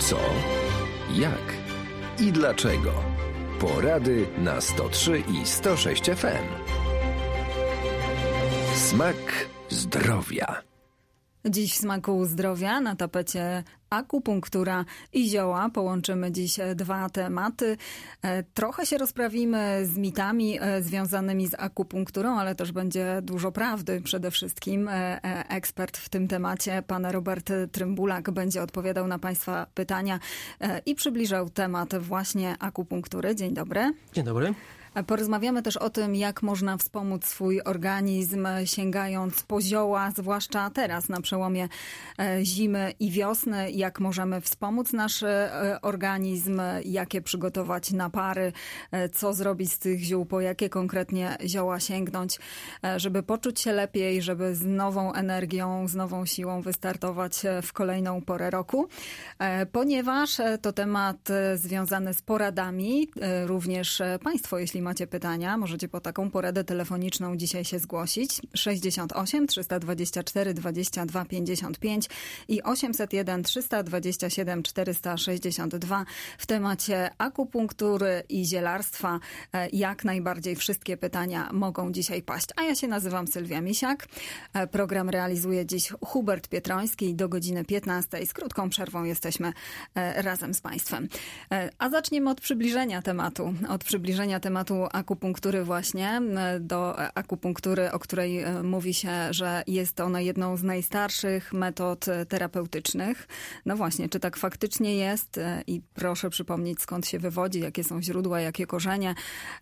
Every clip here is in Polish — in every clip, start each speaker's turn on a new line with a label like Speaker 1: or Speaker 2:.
Speaker 1: Co, jak i dlaczego. Porady na 103 i 106 FM. Smak zdrowia.
Speaker 2: Dziś w Smaku Zdrowia na tapecie akupunktura i zioła. Połączymy dziś dwa tematy. Trochę się rozprawimy z mitami związanymi z akupunkturą, ale też będzie dużo prawdy. Przede wszystkim ekspert w tym temacie, pan Robert Trymbulak, będzie odpowiadał na Państwa pytania i przybliżał temat właśnie akupunktury. Dzień dobry.
Speaker 3: Dzień dobry.
Speaker 2: Porozmawiamy też o tym, jak można wspomóc swój organizm, sięgając po zioła, zwłaszcza teraz na przełomie zimy i wiosny. Jak możemy wspomóc nasz organizm, jakie przygotować napary, co zrobić z tych ziół, po jakie konkretnie zioła sięgnąć, żeby poczuć się lepiej, żeby z nową energią, z nową siłą wystartować w kolejną porę roku. Ponieważ to temat związany z poradami, również Państwo, jeśli macie pytania, możecie po taką poradę telefoniczną dzisiaj się zgłosić. 68 324 22 55 i 801 327 462 w temacie akupunktury i zielarstwa. Jak najbardziej wszystkie pytania mogą dzisiaj paść. A ja się nazywam Sylwia Misiak. Program realizuje dziś Hubert Pietroński do godziny 15. Z krótką przerwą jesteśmy razem z Państwem. A zaczniemy od przybliżenia tematu. Od przybliżenia tematu akupunktury właśnie, do akupunktury, o której mówi się, że jest ona jedną z najstarszych metod terapeutycznych. No właśnie, czy tak faktycznie jest? I proszę przypomnieć, skąd się wywodzi, jakie są źródła, jakie korzenie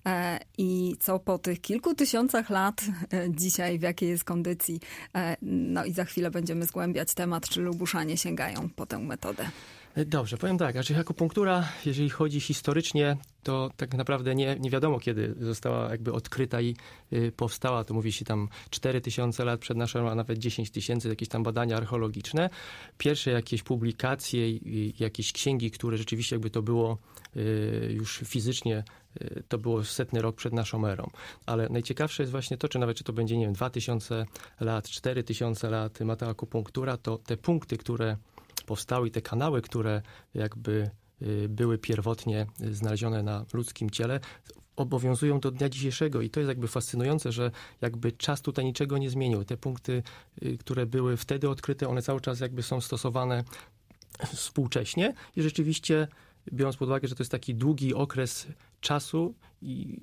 Speaker 2: i co po tych kilku tysiącach lat dzisiaj, w jakiej jest kondycji. No i za chwilę będziemy zgłębiać temat, czy Lubuszanie sięgają po tę metodę.
Speaker 3: Dobrze, powiem tak, znaczy akupunktura, jeżeli chodzi historycznie, to tak naprawdę nie wiadomo, kiedy została jakby odkryta i powstała. To mówi się tam 4000 lat przed naszą, a nawet 10 000, jakieś tam badania archeologiczne. Pierwsze jakieś publikacje i jakieś księgi, które rzeczywiście jakby to było już fizycznie, to było 100 rok przed naszą erą. Ale najciekawsze jest właśnie to, czy to będzie, nie wiem, 2000 lat, 4000 lat ma ta akupunktura, to te punkty, które powstały i te kanały, które jakby były pierwotnie znalezione na ludzkim ciele, obowiązują do dnia dzisiejszego i to jest jakby fascynujące, że jakby czas tutaj niczego nie zmienił. Te punkty, które były wtedy odkryte, one cały czas jakby są stosowane współcześnie i rzeczywiście, biorąc pod uwagę, że to jest taki długi okres czasu i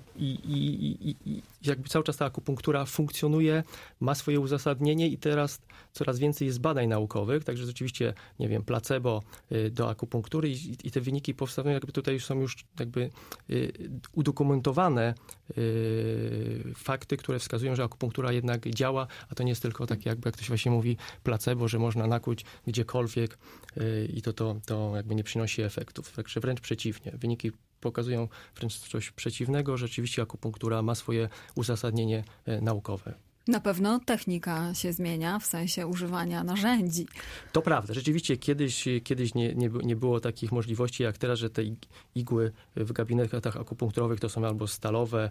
Speaker 3: jakby cały czas ta akupunktura funkcjonuje, ma swoje uzasadnienie i teraz coraz więcej jest badań naukowych, także rzeczywiście, nie wiem, placebo do akupunktury i te wyniki powstają, jakby tutaj już są jakby udokumentowane fakty, które wskazują, że akupunktura jednak działa, a to nie jest tylko takie jakby, jak to się właśnie mówi, placebo, że można nakuć gdziekolwiek i to jakby nie przynosi efektów. Także wręcz przeciwnie. Wyniki pokazują wręcz coś przeciwnego. Rzeczywiście akupunktura ma swoje uzasadnienie naukowe.
Speaker 2: Na pewno technika się zmienia w sensie używania narzędzi.
Speaker 3: To prawda. Rzeczywiście kiedyś nie było takich możliwości jak teraz, że te igły w gabinetach akupunkturowych to są albo stalowe,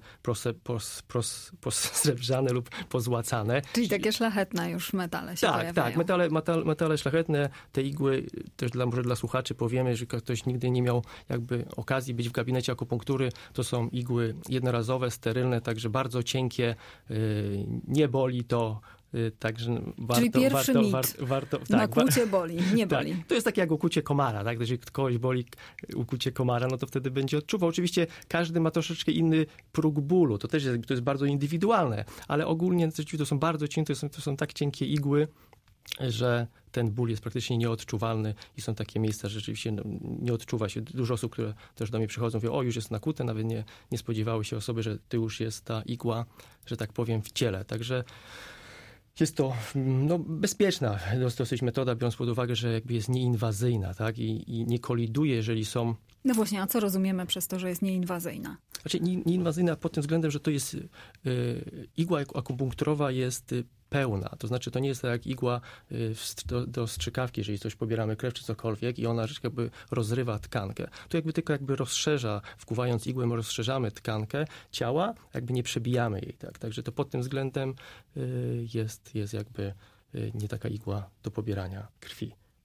Speaker 3: posrebrzane lub pozłacane.
Speaker 2: Czyli takie szlachetne już metale się pojawiają.
Speaker 3: Tak, metale szlachetne, te igły, też może dla słuchaczy powiemy, że ktoś nigdy nie miał jakby okazji być w gabinecie akupunktury, to są igły jednorazowe, sterylne, także bardzo cienkie, nie boli to, także warto...
Speaker 2: Czyli pierwszy mit. Nakłucie boli, nie boli.
Speaker 3: Tak. To jest takie jak ukucie komara, tak? Jeżeli kogoś boli ukucie komara, no to wtedy będzie odczuwał. Oczywiście każdy ma troszeczkę inny próg bólu. To też jest bardzo indywidualne, ale ogólnie to są bardzo cienkie, to są tak cienkie igły, że ten ból jest praktycznie nieodczuwalny i są takie miejsca, że rzeczywiście nie odczuwa się. Dużo osób, które też do mnie przychodzą, mówią, już jest nakute, nawet nie spodziewały się osoby, że to już jest ta igła, że tak powiem, w ciele. Także jest to bezpieczna dosyć metoda, biorąc pod uwagę, że jakby jest nieinwazyjna, tak? I nie koliduje, jeżeli są...
Speaker 2: No właśnie, a co rozumiemy przez to, że jest nieinwazyjna?
Speaker 3: Znaczy nieinwazyjna pod tym względem, że to jest igła akupunkturowa jest pełna. To znaczy, to nie jest tak jak igła do strzykawki, jeżeli coś pobieramy krew czy cokolwiek i ona jakby rozrywa tkankę. To jakby tylko rozszerza, wkuwając igłę, rozszerzamy tkankę ciała, jakby nie przebijamy jej. Tak? Także to pod tym względem jest jakby nie taka igła do pobierania krwi.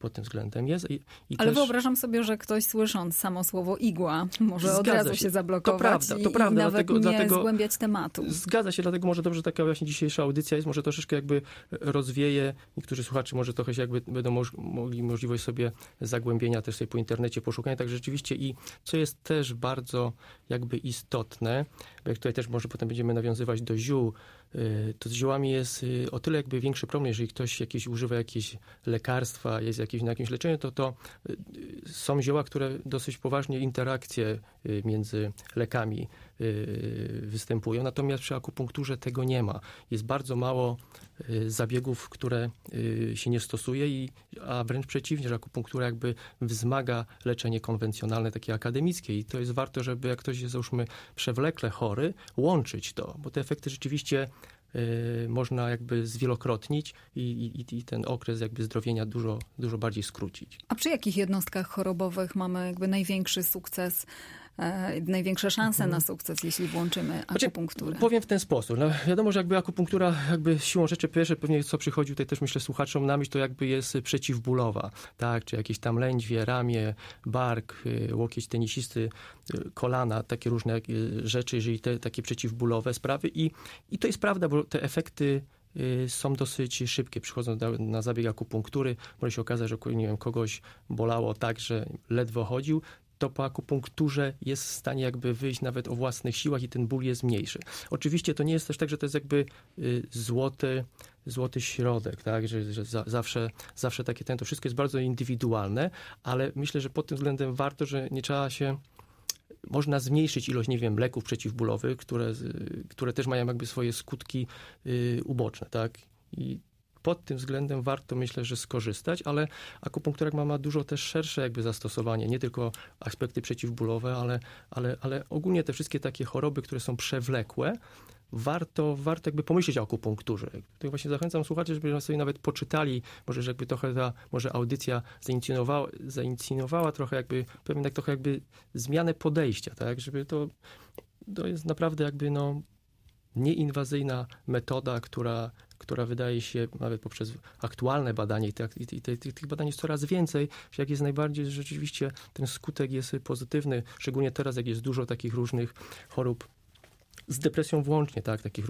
Speaker 3: pod tym względem jest.
Speaker 2: Ale
Speaker 3: też...
Speaker 2: wyobrażam sobie, że ktoś słysząc samo słowo igła może od razu się zablokować
Speaker 3: to prawda,
Speaker 2: i nawet dlatego zgłębiać tematu.
Speaker 3: Zgadza się, dlatego może dobrze taka właśnie dzisiejsza audycja jest, może troszeczkę jakby rozwieje. Niektórzy słuchacze może trochę się jakby będą mogli możliwość sobie zagłębienia też sobie po internecie, poszukania. Tak rzeczywiście i co jest też bardzo jakby istotne, bo jak tutaj też może potem będziemy nawiązywać do ziół, to z ziołami jest o tyle jakby większy problem, jeżeli ktoś używa jakieś lekarstwa, jest na jakimś leczeniu, to są zioła, które dosyć poważnie interakcje między lekami występują. Natomiast przy akupunkturze tego nie ma. Jest bardzo mało zabiegów, które się nie stosuje, a wręcz przeciwnie, że akupunktura jakby wzmaga leczenie konwencjonalne, takie akademickie i to jest warto, żeby jak ktoś jest załóżmy przewlekle chory, łączyć to, bo te efekty rzeczywiście można jakby zwielokrotnić i ten okres jakby zdrowienia dużo bardziej skrócić.
Speaker 2: A przy jakich jednostkach chorobowych mamy jakby największy sukces, największe szanse na sukces, jeśli włączymy akupunkturę?
Speaker 3: Powiem w ten sposób. No, wiadomo, że jakby akupunktura jakby siłą rzeczy pierwsze pewnie co przychodzi tutaj też myślę słuchaczom na myśl, to jakby jest przeciwbólowa, tak? Czy jakieś tam lędźwie, ramię, bark, łokieć tenisisty, kolana, takie różne rzeczy, jeżeli te takie przeciwbólowe sprawy i to jest prawda, bo te efekty są dosyć szybkie. Przychodząc na zabieg akupunktury, może się okazać, że nie wiem, kogoś bolało tak, że ledwo chodził, to po akupunkturze jest w stanie jakby wyjść nawet o własnych siłach i ten ból jest mniejszy. Oczywiście to nie jest też tak, że to jest jakby złoty środek, tak, że zawsze takie to wszystko jest bardzo indywidualne, ale myślę, że pod tym względem warto, że nie trzeba się można zmniejszyć ilość, nie wiem, leków przeciwbólowych, które też mają jakby swoje skutki uboczne, tak? I pod tym względem warto, myślę, że skorzystać, ale akupunktura ma dużo też szersze jakby zastosowanie, nie tylko aspekty przeciwbólowe, ale ogólnie te wszystkie takie choroby, które są przewlekłe, warto jakby pomyśleć o akupunkturze. Tutaj właśnie zachęcam słuchaczy, żeby sobie nawet poczytali, może jakby trochę może audycja zainicjowała trochę jakby, pewien tak trochę jakby zmianę podejścia, tak, żeby to jest naprawdę jakby nieinwazyjna metoda, która wydaje się nawet poprzez aktualne badania i tych badań jest coraz więcej, że jak jest najbardziej rzeczywiście ten skutek jest pozytywny, szczególnie teraz, jak jest dużo takich różnych chorób z depresją włącznie, tak, takich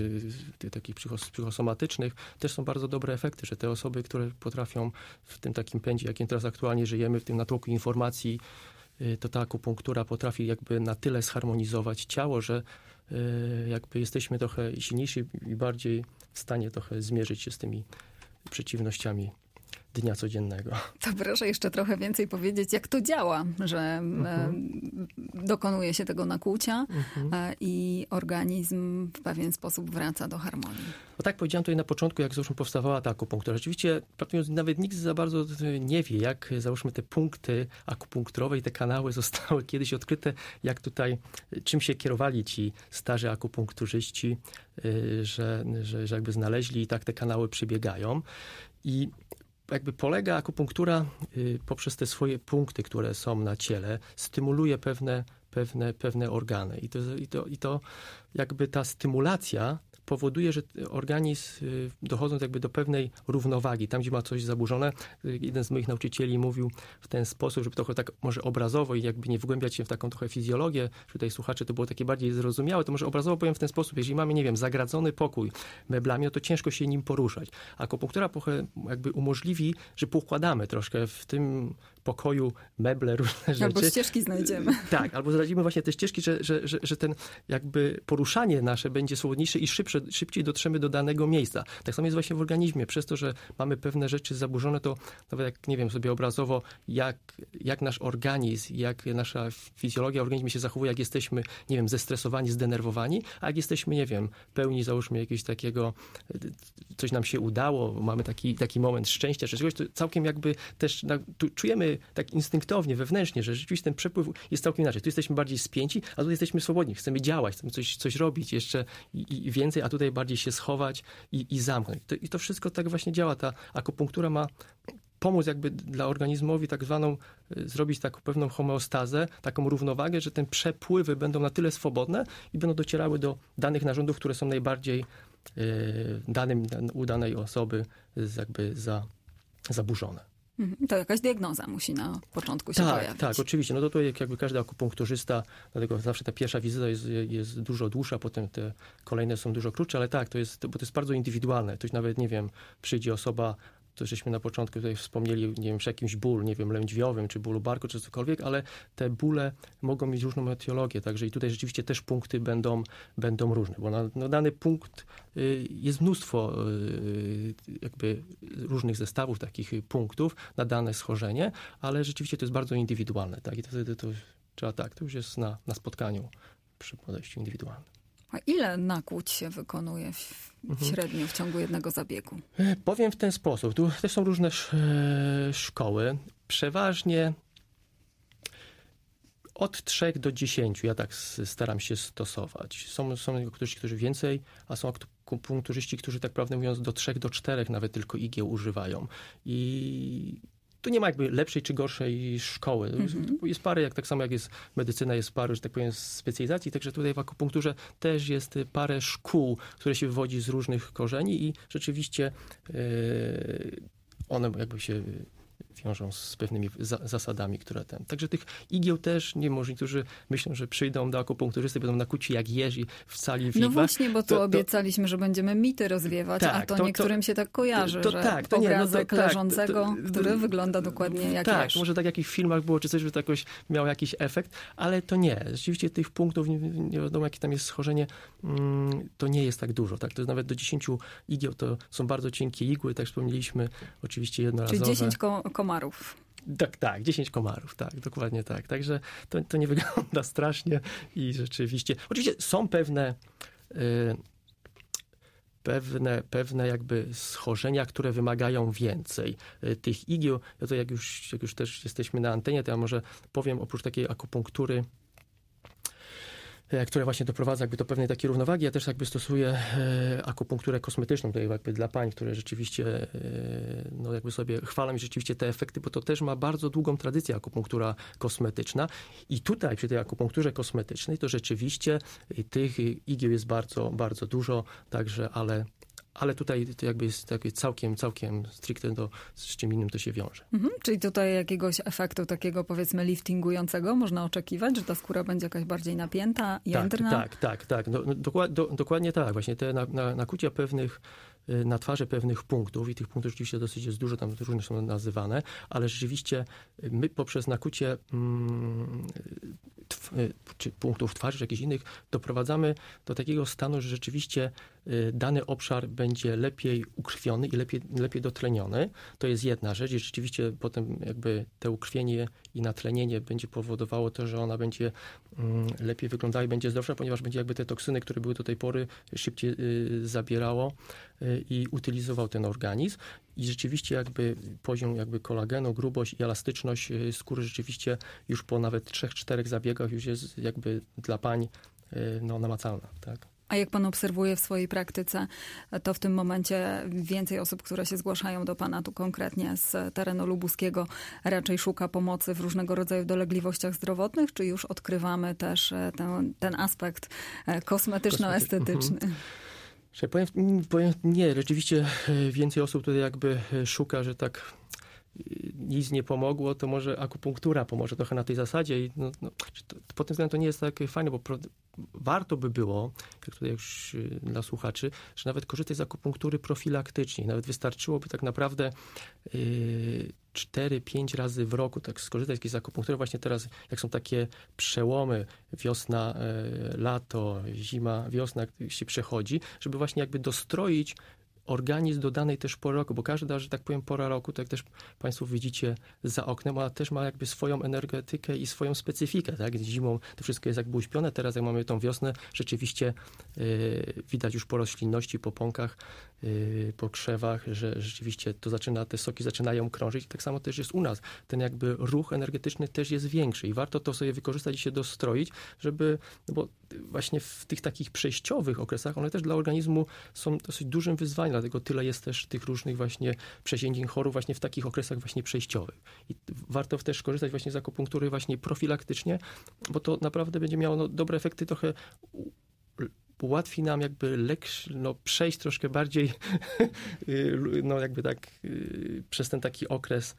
Speaker 3: psychosomatycznych, też są bardzo dobre efekty, że te osoby, które potrafią w tym takim pędzie, jakim teraz aktualnie żyjemy, w tym natłoku informacji, to ta akupunktura potrafi jakby na tyle zharmonizować ciało, że jakby jesteśmy trochę silniejsi i bardziej w stanie trochę zmierzyć się z tymi przeciwnościami dnia codziennego.
Speaker 2: To proszę jeszcze trochę więcej powiedzieć, jak to działa, że dokonuje się tego nakłucia i organizm w pewien sposób wraca do harmonii.
Speaker 3: No tak powiedziałem tutaj na początku, jak załóżmy powstawała ta akupunktura. Rzeczywiście nawet nikt za bardzo nie wie, jak załóżmy te punkty akupunkturowe i te kanały zostały kiedyś odkryte, jak tutaj, czym się kierowali ci starzy akupunkturzyści, że jakby znaleźli i tak te kanały przebiegają. I jakby polega akupunktura poprzez te swoje punkty, które są na ciele, stymuluje pewne organy. I to jakby ta stymulacja powoduje, że organizm, dochodząc jakby do pewnej równowagi, tam gdzie ma coś zaburzone, jeden z moich nauczycieli mówił w ten sposób, żeby trochę tak może obrazowo i jakby nie wgłębiać się w taką trochę fizjologię, żeby tutaj słuchacze to było takie bardziej zrozumiałe, to może obrazowo powiem w ten sposób, jeżeli mamy, nie wiem, zagradzony pokój meblami, no to ciężko się nim poruszać. Akupunktura jakby umożliwi, że poukładamy troszkę w tym pokoju meble, różne rzeczy.
Speaker 2: Albo ścieżki znajdziemy.
Speaker 3: Tak, albo znajdziemy właśnie te ścieżki, że ten jakby poruszanie nasze będzie swobodniejsze i szybciej dotrzemy do danego miejsca. Tak samo jest właśnie w organizmie. Przez to, że mamy pewne rzeczy zaburzone, to nawet jak, nie wiem, sobie obrazowo, jak nasz organizm, jak nasza fizjologia w organizmie się zachowuje, jak jesteśmy, nie wiem, zestresowani, zdenerwowani, a jak jesteśmy, nie wiem, pełni, załóżmy, jakiegoś takiego, coś nam się udało, mamy taki moment szczęścia, czy czegoś, to całkiem jakby też tu czujemy tak instynktownie, wewnętrznie, że rzeczywiście ten przepływ jest całkiem inaczej. Tu jesteśmy bardziej spięci, a tu jesteśmy swobodni. Chcemy działać, chcemy coś robić jeszcze i więcej, a tutaj bardziej się schować i zamknąć. I to wszystko tak właśnie działa. Ta akupunktura ma pomóc jakby dla organizmowi tak zwaną, zrobić taką pewną homeostazę, taką równowagę, że te przepływy będą na tyle swobodne i będą docierały do danych narządów, które są najbardziej u danej osoby jakby zaburzone.
Speaker 2: To jakaś diagnoza musi na początku się pojawić.
Speaker 3: Tak, oczywiście. No to jakby każdy akupunkturzysta, dlatego zawsze ta pierwsza wizyta jest dużo dłuższa, potem te kolejne są dużo krótsze, ale tak, bo to jest bardzo indywidualne. Ktoś nawet, nie wiem, przyjdzie osoba, to żeśmy na początku tutaj wspomnieli, nie wiem, przy jakimś bólu, nie wiem, lędźwiowym, czy bólu barku, czy cokolwiek, ale te bóle mogą mieć różną etiologię, także i tutaj rzeczywiście też punkty będą różne, bo na dany punkt jest mnóstwo jakby różnych zestawów takich punktów na dane schorzenie, ale rzeczywiście to jest bardzo indywidualne, tak, i to wtedy to trzeba to już jest na spotkaniu przy podejściu indywidualnym.
Speaker 2: A ile nakłuć się wykonuje średnio w ciągu jednego zabiegu?
Speaker 3: Powiem w ten sposób. Tu też są różne szkoły. Przeważnie od 3 do 10 ja tak staram się stosować. Są którzy więcej, a są akupunkturzyści, którzy tak prawdę mówiąc do 3 do 4 nawet tylko igieł używają. I tu nie ma jakby lepszej czy gorszej szkoły. Jest parę, tak samo jak jest medycyna, jest parę, że tak powiem, specjalizacji, także tutaj w akupunkturze też jest parę szkół, które się wywodzi z różnych korzeni i rzeczywiście one jakby się wiążą z pewnymi zasadami, które Także tych igieł też nie może. Niektórzy myślą, że przyjdą do akupunkturzysty, będą nakuci jak jeży w sali w
Speaker 2: No właśnie, bo tu obiecaliśmy, że będziemy mity rozwiewać, a to niektórym się tak kojarzy, że obrazek leżącego, który wygląda dokładnie jak jeż.
Speaker 3: Tak, może tak jak w filmach było, czy coś, że to jakoś miało jakiś efekt, ale to nie. Rzeczywiście tych punktów, nie wiadomo jakie tam jest schorzenie, to nie jest tak dużo. Tak? To jest nawet do 10 igieł, to są bardzo cienkie igły, tak wspomnieliśmy, oczywiście jednorazowe.
Speaker 2: Czyli 10 komarów.
Speaker 3: Tak, 10 komarów, tak, dokładnie tak. Także to nie wygląda strasznie i rzeczywiście... Oczywiście są pewne jakby schorzenia, które wymagają więcej tych igieł. Ja to jak już też jesteśmy na antenie, to ja może powiem, oprócz takiej akupunktury, która właśnie doprowadza jakby do pewnej takiej równowagi. Ja też jakby stosuję akupunkturę kosmetyczną tutaj jakby dla pań, które rzeczywiście no jakby sobie chwalą rzeczywiście te efekty, bo to też ma bardzo długą tradycję akupunktura kosmetyczna i tutaj przy tej akupunkturze kosmetycznej to rzeczywiście tych igieł jest bardzo, bardzo dużo, także ale tutaj to jakby jest takie całkiem stricte z czym innym to się wiąże.
Speaker 2: Czyli tutaj jakiegoś efektu takiego powiedzmy liftingującego można oczekiwać, że ta skóra będzie jakaś bardziej napięta, jędrna?
Speaker 3: Tak. No, dokładnie tak. Właśnie te nakucia na twarzy pewnych punktów i tych punktów rzeczywiście dosyć jest dużo, tam różne są nazywane, ale rzeczywiście my poprzez nakucie czy punktów twarzy, czy jakichś innych, doprowadzamy do takiego stanu, że rzeczywiście dany obszar będzie lepiej ukrwiony i lepiej dotleniony. To jest jedna rzecz i rzeczywiście potem jakby te ukrwienie i natlenienie będzie powodowało to, że ona będzie lepiej wyglądała i będzie zdrowsza, ponieważ będzie jakby te toksyny, które były do tej pory, szybciej zabierało i utylizował ten organizm. I rzeczywiście jakby poziom jakby kolagenu, grubość i elastyczność skóry rzeczywiście już po nawet 3-4 zabiegach już jest jakby dla pań namacalna, tak.
Speaker 2: A jak pan obserwuje w swojej praktyce, to w tym momencie więcej osób, które się zgłaszają do pana tu konkretnie z terenu lubuskiego, raczej szuka pomocy w różnego rodzaju dolegliwościach zdrowotnych, czy już odkrywamy też ten aspekt kosmetyczno-estetyczny?
Speaker 3: Powiem nie, rzeczywiście więcej osób tutaj jakby szuka, że tak nic nie pomogło, to może akupunktura pomoże trochę na tej zasadzie i pod tym względem to nie jest tak fajne, bo warto by było, jak tutaj już dla słuchaczy, że nawet korzystać z akupunktury profilaktycznie. Nawet wystarczyłoby tak naprawdę 4-5 razy w roku tak skorzystać z akupunktury. Właśnie teraz, jak są takie przełomy, wiosna, lato, zima, wiosna, jak się przechodzi, żeby właśnie jakby dostroić organizm do danej też pory roku, bo każda, że tak powiem, pora roku, tak jak też państwo widzicie za oknem, ona też ma jakby swoją energetykę i swoją specyfikę, tak? Zimą to wszystko jest jakby uśpione, teraz jak mamy tą wiosnę, rzeczywiście widać już po roślinności, po pąkach, po krzewach, że rzeczywiście to te soki zaczynają krążyć. Tak samo też jest u nas. Ten jakby ruch energetyczny też jest większy i warto to sobie wykorzystać i się dostroić, żeby, bo właśnie w tych takich przejściowych okresach, one też dla organizmu są dosyć dużym wyzwaniem, dlatego tyle jest też tych różnych właśnie przeziębień chorób właśnie w takich okresach właśnie przejściowych. I warto też korzystać właśnie z akupunktury właśnie profilaktycznie, bo to naprawdę będzie miało dobre efekty trochę ułatwi nam jakby przejść troszkę bardziej jakby tak przez ten taki okres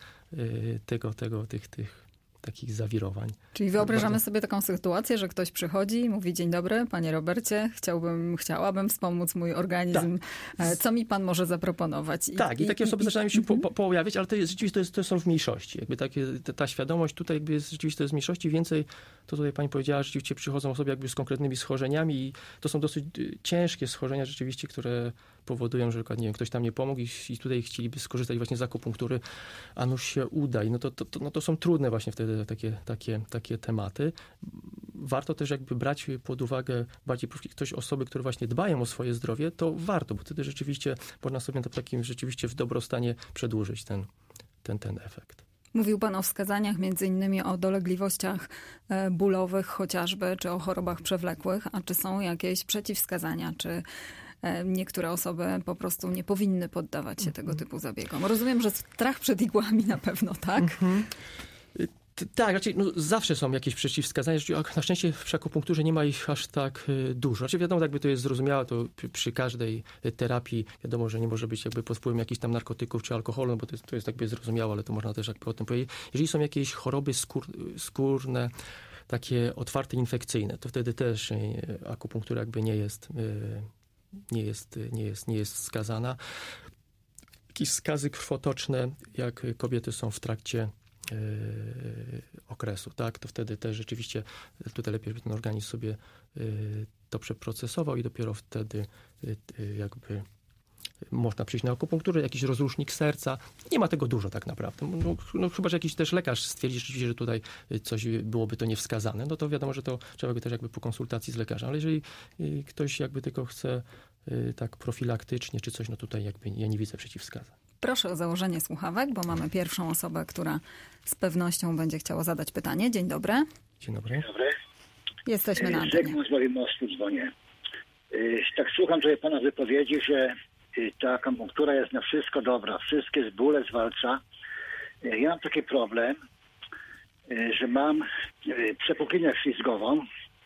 Speaker 3: tych takich zawirowań.
Speaker 2: Czyli wyobrażamy sobie taką sytuację, że ktoś przychodzi i mówi: dzień dobry, panie Robercie, chciałabym wspomóc mój organizm. Tak. Co mi pan może zaproponować?
Speaker 3: Tak, i takie osoby zaczynają się pojawiać, ale to jest rzeczywiście to są w mniejszości. Jakby ta świadomość tutaj jakby jest rzeczywiście to jest w mniejszości. Więcej, to tutaj pani powiedziała, rzeczywiście przychodzą osoby jakby z konkretnymi schorzeniami i to są dosyć ciężkie schorzenia rzeczywiście, które powodują, że nie wiem, ktoś tam nie pomógł i tutaj chcieliby skorzystać właśnie z akupunktury, a nuż się uda. I to są trudne właśnie wtedy takie tematy. Warto też jakby brać pod uwagę bardziej osoby, które właśnie dbają o swoje zdrowie, to warto, bo wtedy rzeczywiście można sobie to takim rzeczywiście w dobrostanie przedłużyć ten efekt.
Speaker 2: Mówił pan o wskazaniach, między innymi o dolegliwościach bólowych chociażby, czy o chorobach przewlekłych. A czy są jakieś przeciwwskazania, czy niektóre osoby po prostu nie powinny poddawać się tego typu zabiegom? Rozumiem, że strach przed igłami na pewno, tak?
Speaker 3: Tak, raczej zawsze są jakieś przeciwwskazania. Na szczęście w akupunkturze nie ma ich aż tak dużo. Znaczy wiadomo, jakby to jest zrozumiałe, to przy każdej terapii wiadomo, że nie może być jakby pod wpływem jakichś tam narkotyków czy alkoholu, no bo to jest jakby zrozumiałe, ale to można też jakby o tym powiedzieć. Jeżeli są jakieś choroby skórne, takie otwarte, infekcyjne, to wtedy też akupunktura jakby nie jest wskazana. Jakieś skazy krwotoczne, jak kobiety są w trakcie okresu, tak, to wtedy też rzeczywiście tutaj lepiej, żeby ten organizm sobie to przeprocesował i dopiero wtedy jakby można przyjść na akupunkturę, jakiś rozrusznik serca. Nie ma tego dużo tak naprawdę. Chyba, że jakiś też lekarz stwierdzi rzeczywiście, że tutaj coś byłoby to niewskazane, no to wiadomo, że to trzeba by też jakby po konsultacji z lekarzem, ale jeżeli ktoś jakby tylko chce tak profilaktycznie czy coś, no tutaj jakby ja nie widzę przeciwwskazań.
Speaker 2: Proszę o założenie słuchawek, bo mamy pierwszą osobę, która z pewnością będzie chciała zadać pytanie. Dzień dobry.
Speaker 3: Dzień dobry.
Speaker 4: Dzień dobry.
Speaker 2: Jesteśmy na antenie.
Speaker 4: Zygmunt z Nowego Mostu dzwonię. Tak słucham tutaj pana wypowiedzi, że ta akupunktura jest na wszystko dobra, wszystkie bóle zwalcza. Ja mam taki problem, że mam przepuklinę ślizgową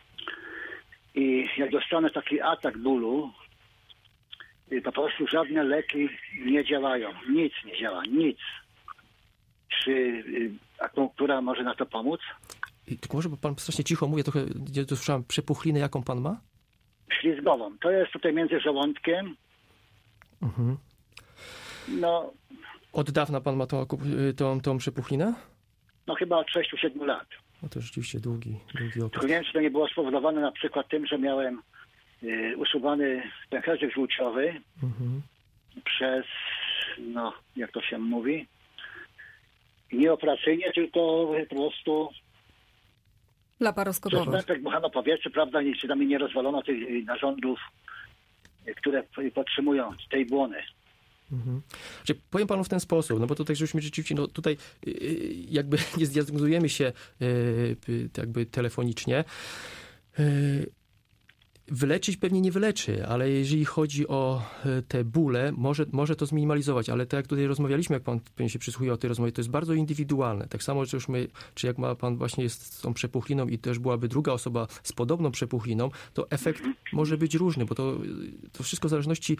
Speaker 4: i jak dostanę taki atak bólu, po prostu żadne leki nie działają. Nic nie działa, nic. Czy akupunktura może na to pomóc?
Speaker 3: Tylko może, bo pan strasznie cicho mówi, trochę nie dosłyszałem, przepuchlinę jaką pan ma?
Speaker 4: Ślizgową. To jest tutaj między żołądkiem.
Speaker 3: Mhm.
Speaker 4: No.
Speaker 3: Od dawna pan ma tą przepuchlinę?
Speaker 4: No chyba od 6-7 lat.
Speaker 3: No to rzeczywiście długi okres.
Speaker 4: Nie wiem, czy to nie było spowodowane na przykład tym, że miałem usuwany pęcherzyk żółciowy przez, no jak to się mówi, nie operacyjnie, tylko po prostu
Speaker 2: laparoskopowo.
Speaker 4: Przez pępek buchano powietrze, prawda, nic tam nie rozwalono tych narządów, które podtrzymują tej błony.
Speaker 3: Znaczy, powiem panu w ten sposób, no bo tutaj żeśmy rzeczywiście, no tutaj jakby nie zdiagnozujemy się jakby telefonicznie. Wyleczyć pewnie nie wyleczy, ale jeżeli chodzi o te bóle, może to zminimalizować, ale tak jak tutaj rozmawialiśmy, jak pan się przysłuchiwał tej rozmowie, to jest bardzo indywidualne. Tak samo, czy jak ma pan właśnie jest z tą przepuchliną i też byłaby druga osoba z podobną przepuchliną, to efekt może być różny, bo to wszystko w zależności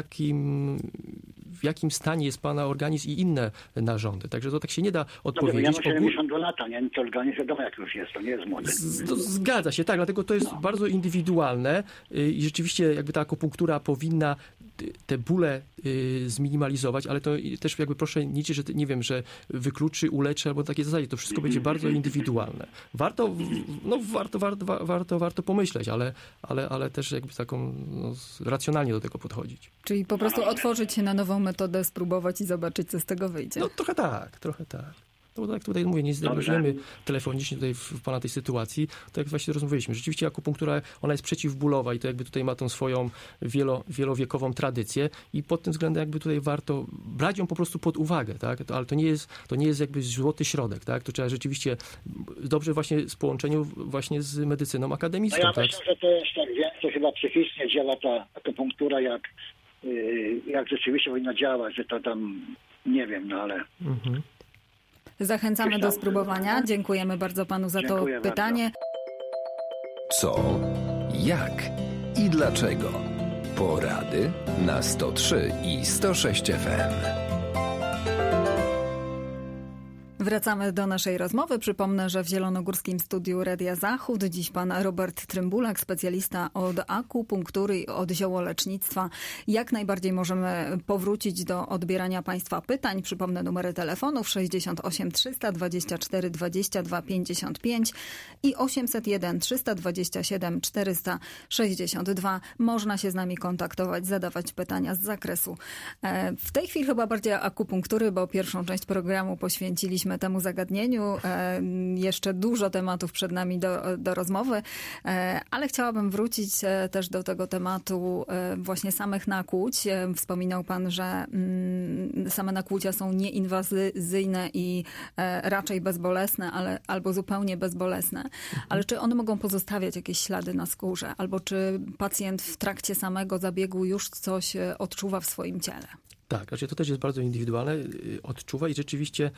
Speaker 3: w jakim stanie jest pana organizm i inne narządy. Także to tak się nie da odpowiedzieć.
Speaker 4: Ja mam 72 lata, nie? To organizm wiadomo jak już jest, to nie jest młody.
Speaker 3: Zgadza się, tak, dlatego to jest bardzo indywidualne i rzeczywiście jakby ta akupunktura powinna te bóle zminimalizować, ale to też jakby proszę nie liczyć, że nie wiem, że wykluczy, uleczy albo na takiej zasadzie. To wszystko będzie bardzo indywidualne. Warto pomyśleć, ale też jakby taką racjonalnie do tego podchodzić.
Speaker 2: Czyli po prostu otworzyć się na nową metodę, spróbować i zobaczyć, co z tego wyjdzie.
Speaker 3: No trochę tak. No bo tak tutaj mówię, nie zdiagnozujemy telefonicznie tutaj w pana tej sytuacji, to jak właśnie rozmawialiśmy. Rzeczywiście akupunktura, ona jest przeciwbólowa i to jakby tutaj ma tą swoją wielowiekową tradycję i pod tym względem jakby tutaj warto brać ją po prostu pod uwagę, tak? Ale to nie jest jakby złoty środek, tak? To trzeba rzeczywiście dobrze właśnie w połączeniu właśnie z medycyną akademicką.
Speaker 4: No ja
Speaker 3: tak?
Speaker 4: myślę, że to jest tak więcej chyba psychicznie działa ta akupunktura, jak rzeczywiście powinna działać, że to tam nie wiem, no ale...
Speaker 2: Zachęcamy do spróbowania. Dziękujemy bardzo panu za to pytanie.
Speaker 1: Co? Jak? i dlaczego? Porady na 103 i 106 FM.
Speaker 2: Wracamy do naszej rozmowy. Przypomnę, że w Zielonogórskim Studiu Radia Zachód dziś pan Robert Trymbulak, specjalista od akupunktury i od ziołolecznictwa. Jak najbardziej możemy powrócić do odbierania państwa pytań. Przypomnę numery telefonów 68 324 22 55 i 801 327 462. Można się z nami kontaktować, zadawać pytania z zakresu w tej chwili chyba bardziej akupunktury, bo pierwszą część programu poświęciliśmy temu zagadnieniu. Jeszcze dużo tematów przed nami do rozmowy, ale chciałabym wrócić też do tego tematu właśnie samych nakłuć. Wspominał pan, że same nakłucia są nieinwazyjne i raczej bezbolesne, albo zupełnie bezbolesne. Ale czy one mogą pozostawiać jakieś ślady na skórze? Albo czy pacjent w trakcie samego zabiegu już coś odczuwa w swoim ciele?
Speaker 3: Tak, znaczy to też jest bardzo indywidualne. Odczuwa i rzeczywiście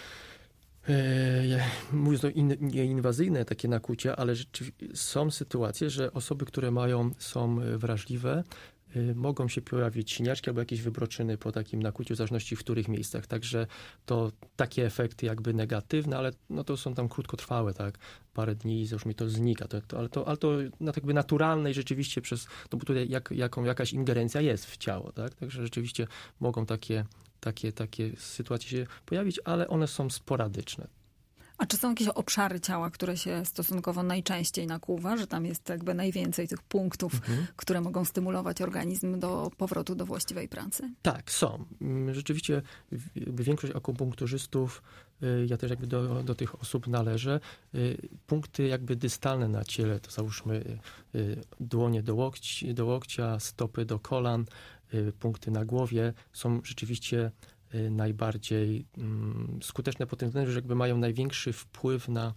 Speaker 3: mówiąc nieinwazyjne takie nakłucia, ale są sytuacje, że osoby, które są wrażliwe, mogą się pojawić siniaczki albo jakieś wybroczyny po takim nakłuciu, w zależności w których miejscach. Także to takie efekty jakby negatywne, ale no to są tam krótkotrwałe, tak? Parę dni, załóżmy, to znika. Ale to jakby naturalne i rzeczywiście no bo tutaj jakaś ingerencja jest w ciało, tak? Także rzeczywiście mogą takie sytuacje się pojawić, ale one są sporadyczne.
Speaker 2: A czy są jakieś obszary ciała, które się stosunkowo najczęściej nakłuwa, że tam jest jakby najwięcej tych punktów, które mogą stymulować organizm do powrotu do właściwej pracy? Tak, są.
Speaker 3: Rzeczywiście większość akupunkturzystów, ja też jakby do tych osób należę, punkty jakby dystalne na ciele, to załóżmy dłonie do łokcia, stopy do kolan, punkty na głowie są rzeczywiście najbardziej skuteczne pod tym względem, że jakby mają największy wpływ na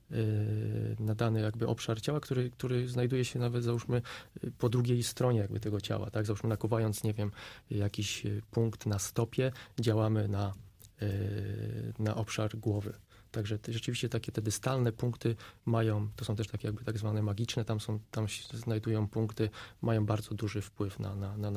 Speaker 3: dany jakby obszar ciała, który znajduje się nawet, załóżmy, po drugiej stronie jakby tego ciała, tak? Załóżmy, nakuwając, nie wiem, jakiś punkt na stopie, działamy na obszar głowy. Także rzeczywiście te dystalne punkty to są też takie jakby tak zwane magiczne, tam się znajdują punkty, mają bardzo duży wpływ na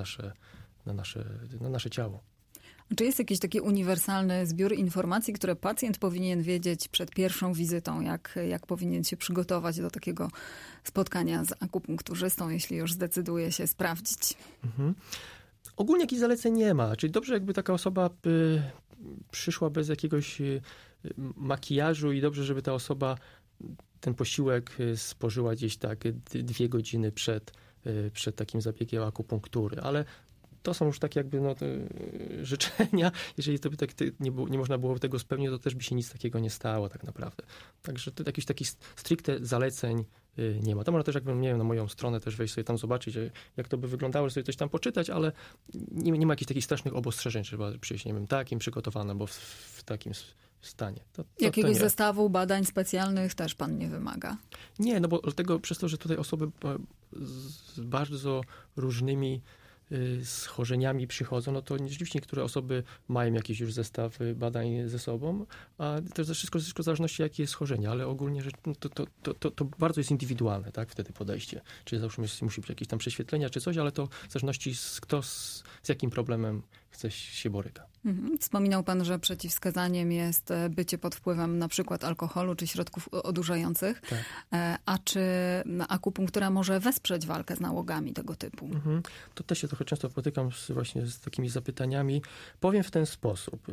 Speaker 3: nasze ciało.
Speaker 2: Czy jest jakiś taki uniwersalny zbiór informacji, które pacjent powinien wiedzieć przed pierwszą wizytą, jak powinien się przygotować do takiego spotkania z akupunkturzystą, jeśli już zdecyduje się sprawdzić?
Speaker 3: Ogólnie jakichś zaleceń nie ma. Czyli dobrze, jakby taka osoba przyszła bez jakiegoś makijażu i dobrze, żeby ta osoba ten posiłek spożyła gdzieś tak 2 godziny przed takim zabiegiem akupunktury. Ale to są już takie jakby życzenia. Jeżeli to by tak nie można było tego spełnić, to też by się nic takiego nie stało tak naprawdę. Także to jakichś takich stricte zaleceń nie ma. To można też jakby, nie wiem, na moją stronę też wejść sobie tam zobaczyć, jak to by wyglądało, sobie coś tam poczytać, ale nie ma jakichś takich strasznych obostrzeżeń, trzeba przyjść, nie wiem, takim przygotowane, bo w takim stanie.
Speaker 2: Jakiegoś zestawu badań specjalnych też pan nie wymaga?
Speaker 3: Nie, no bo dlatego przez to, że tutaj osoby z bardzo różnymi schorzeniami przychodzą, no to rzeczywiście niektóre osoby mają jakiś już zestaw badań ze sobą, a to wszystko w zależności jakie jest schorzenie, ale ogólnie to bardzo jest indywidualne, tak, wtedy podejście. Czyli załóżmy musi być jakieś tam prześwietlenia czy coś, ale to w zależności z jakim problemem się boryka.
Speaker 2: Wspominał pan, że przeciwwskazaniem jest bycie pod wpływem na przykład alkoholu czy środków odurzających. Tak. A czy akupunktura może wesprzeć walkę z nałogami tego typu?
Speaker 3: To też się trochę często spotykam właśnie z takimi zapytaniami. Powiem w ten sposób.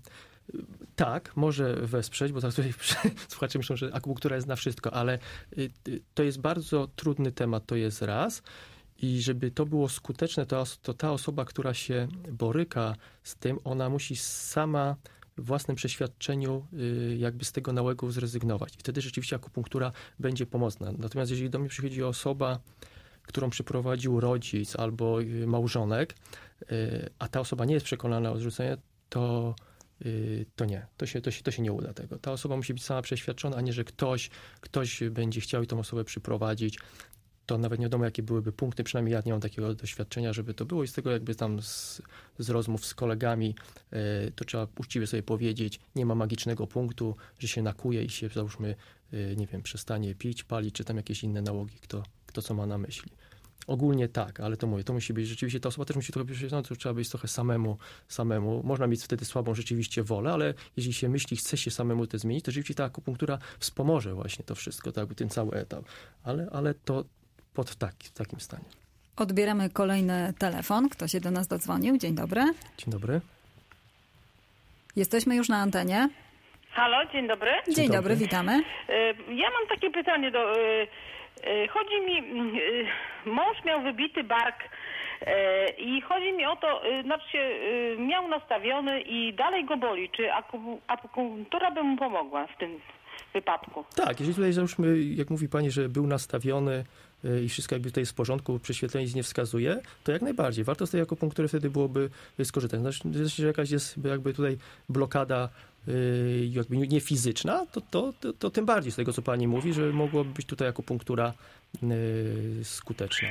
Speaker 3: Tak, może wesprzeć, bo tak tutaj słuchacze myślą, że akupunktura jest na wszystko, ale to jest bardzo trudny temat, to jest raz. I żeby to było skuteczne, to ta osoba, która się boryka z tym, ona musi sama w własnym przeświadczeniu jakby z tego nałogu zrezygnować. I wtedy rzeczywiście akupunktura będzie pomocna. Natomiast jeżeli do mnie przychodzi osoba, którą przyprowadził rodzic albo małżonek, a ta osoba nie jest przekonana o odrzucenie, to nie. To się nie uda tego. Ta osoba musi być sama przeświadczona, a nie, że ktoś będzie chciał i tą osobę przyprowadzić. To nawet nie wiadomo, jakie byłyby punkty, przynajmniej ja nie mam takiego doświadczenia, żeby to było i z tego jakby tam z rozmów z kolegami to trzeba uczciwie sobie powiedzieć, nie ma magicznego punktu, że się nakuje i się, załóżmy, nie wiem, przestanie pić, palić, czy tam jakieś inne nałogi, kto co ma na myśli. Ogólnie tak, ale to mówię, to musi być rzeczywiście, ta osoba też musi trochę przyjrzeć, no to trzeba być trochę samemu. Można mieć wtedy słabą rzeczywiście wolę, ale jeśli się myśli, chce się samemu to zmienić, to rzeczywiście ta akupunktura wspomoże właśnie to wszystko, tak, ten cały etap. Ale to w takim stanie.
Speaker 2: Odbieramy kolejny telefon. Kto się do nas dodzwonił? Dzień dobry.
Speaker 3: Dzień dobry.
Speaker 2: Jesteśmy już na antenie.
Speaker 5: Halo, dzień dobry.
Speaker 2: Dzień dobry, witamy.
Speaker 5: Ja mam takie pytanie chodzi mi, mąż miał wybity bark i chodzi mi o to, miał nastawiony i dalej go boli. Czy akupunktura by mu pomogła w tym wypadku?
Speaker 3: Tak, jeżeli tutaj załóżmy, jak mówi pani, że był nastawiony i wszystko jakby tutaj jest w porządku, prześwietlenie nic nie wskazuje, to jak najbardziej. Warto z tej akupunktury wtedy byłoby skorzystać. Znaczy, że jakaś jest jakby tutaj blokada jakby nie fizyczna, to tym bardziej z tego, co pani mówi, że mogłaby być tutaj akupunktura skuteczna.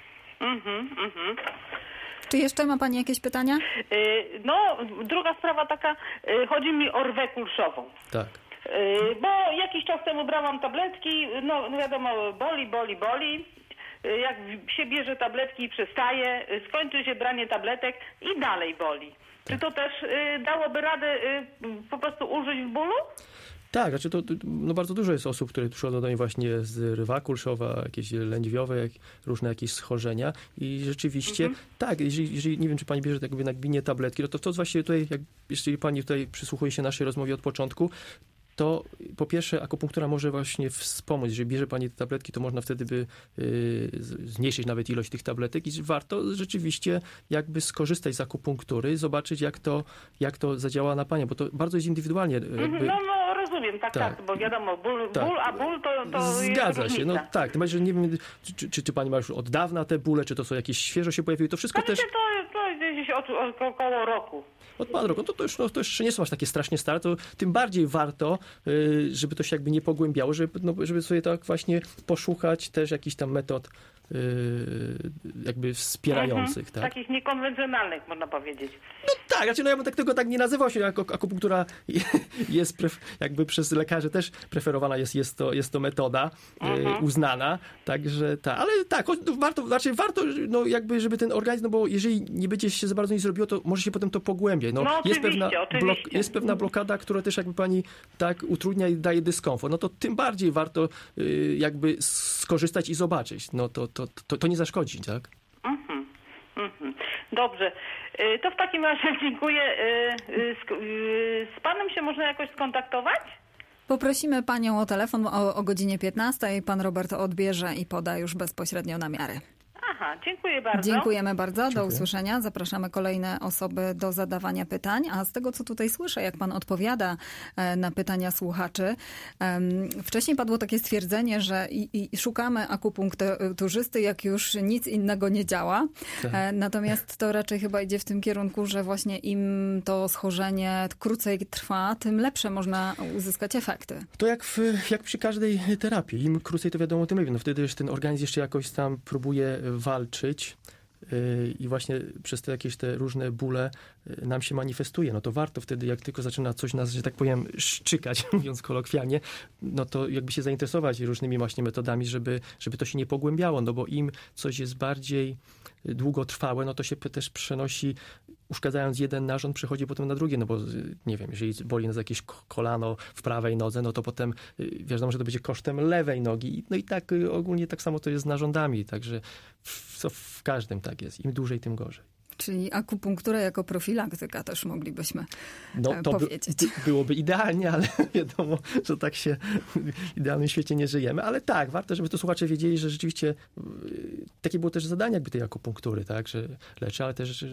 Speaker 2: Czy jeszcze ma pani jakieś pytania?
Speaker 5: No, druga sprawa taka, chodzi mi o rwę kulszową.
Speaker 3: Tak.
Speaker 5: Bo jakiś czas temu brałam tabletki, no wiadomo, boli. Jak się bierze tabletki i przestaje, skończy się branie tabletek i dalej boli. Czy to też dałoby radę po prostu ulżyć w bólu?
Speaker 3: Tak, znaczy no bardzo dużo jest osób, które przychodzą do mnie właśnie z rwa kulszowa, jakieś lędźwiowe, różne jakieś schorzenia i rzeczywiście tak, jeżeli nie wiem, czy pani bierze jakby nagminnie tabletki, no to właściwie tutaj, jeśli pani tutaj przysłuchuje się naszej rozmowie od początku, to po pierwsze akupunktura może właśnie wspomóc. Jeżeli bierze pani te tabletki, to można wtedy zmniejszyć nawet ilość tych tabletek i warto rzeczywiście jakby skorzystać z akupunktury, zobaczyć jak to zadziała na panią, bo to bardzo jest indywidualnie. Jakby...
Speaker 5: No rozumiem, tak, bo wiadomo, ból to
Speaker 3: zgadza
Speaker 5: jest
Speaker 3: się, no tak. Tym bardziej, że nie wiem, czy pani ma już od dawna te bóle, czy to są jakieś świeżo się pojawiły, to wszystko też...
Speaker 5: To gdzieś około roku.
Speaker 3: Od ponad roku, to już nie są aż takie strasznie stare, to tym bardziej warto, żeby to się jakby nie pogłębiało, żeby sobie tak właśnie poszukać też jakichś tam metod jakby wspierających. Tak?
Speaker 5: Takich niekonwencjonalnych, można powiedzieć.
Speaker 3: No tak, znaczy ja bym tego tak nie nazywał się, jako akupunktura jest jakby przez lekarzy też preferowana, jest to metoda uznana, także tak, ale tak, warto no jakby, żeby ten organizm, no bo jeżeli nie będzie się za bardzo nic zrobiło, to może się potem to pogłębiać. No
Speaker 5: oczywiście.
Speaker 3: Jest pewna blokada, która też jakby pani tak utrudnia i daje dyskomfort, no to tym bardziej warto jakby skorzystać i zobaczyć. No to nie zaszkodzi, tak?
Speaker 5: Dobrze. To w takim razie dziękuję. Z panem się można jakoś skontaktować?
Speaker 2: Poprosimy panią o telefon o godzinie 15. Pan Robert odbierze i poda już bezpośrednio namiary.
Speaker 5: Aha, dziękuję bardzo.
Speaker 2: Dziękujemy bardzo. Do usłyszenia. Zapraszamy kolejne osoby do zadawania pytań. A z tego, co tutaj słyszę, jak pan odpowiada na pytania słuchaczy, wcześniej padło takie stwierdzenie, że szukamy akupunkturzysty, jak już nic innego nie działa. Tak. Natomiast to raczej chyba idzie w tym kierunku, że właśnie im to schorzenie krócej trwa, tym lepsze można uzyskać efekty.
Speaker 3: To jak przy każdej terapii. Im krócej, to wiadomo, tym lepiej. No wtedy już ten organizm jeszcze jakoś tam próbuje walczyć i właśnie przez te jakieś te różne bóle nam się manifestuje. No to warto wtedy, jak tylko zaczyna coś nas, że tak powiem, szczykać, mówiąc kolokwialnie, no to jakby się zainteresować różnymi właśnie metodami, żeby to się nie pogłębiało, no bo im coś jest bardziej długotrwałe, no to się też przenosi, uszkadzając jeden narząd, przechodzi potem na drugie, no bo nie wiem, jeżeli boli nas jakieś kolano w prawej nodze, no to potem wiadomo, że to będzie kosztem lewej nogi. No i tak ogólnie tak samo to jest z narządami, także w każdym tak jest. Im dłużej, tym gorzej.
Speaker 2: Czyli akupunktura jako profilaktyka też moglibyśmy powiedzieć.
Speaker 3: Byłoby idealnie, ale wiadomo, że tak się w idealnym świecie nie żyjemy. Ale tak, warto, żeby to słuchacze wiedzieli, że rzeczywiście takie było też zadanie jakby tej akupunktury, tak, że leczy, ale też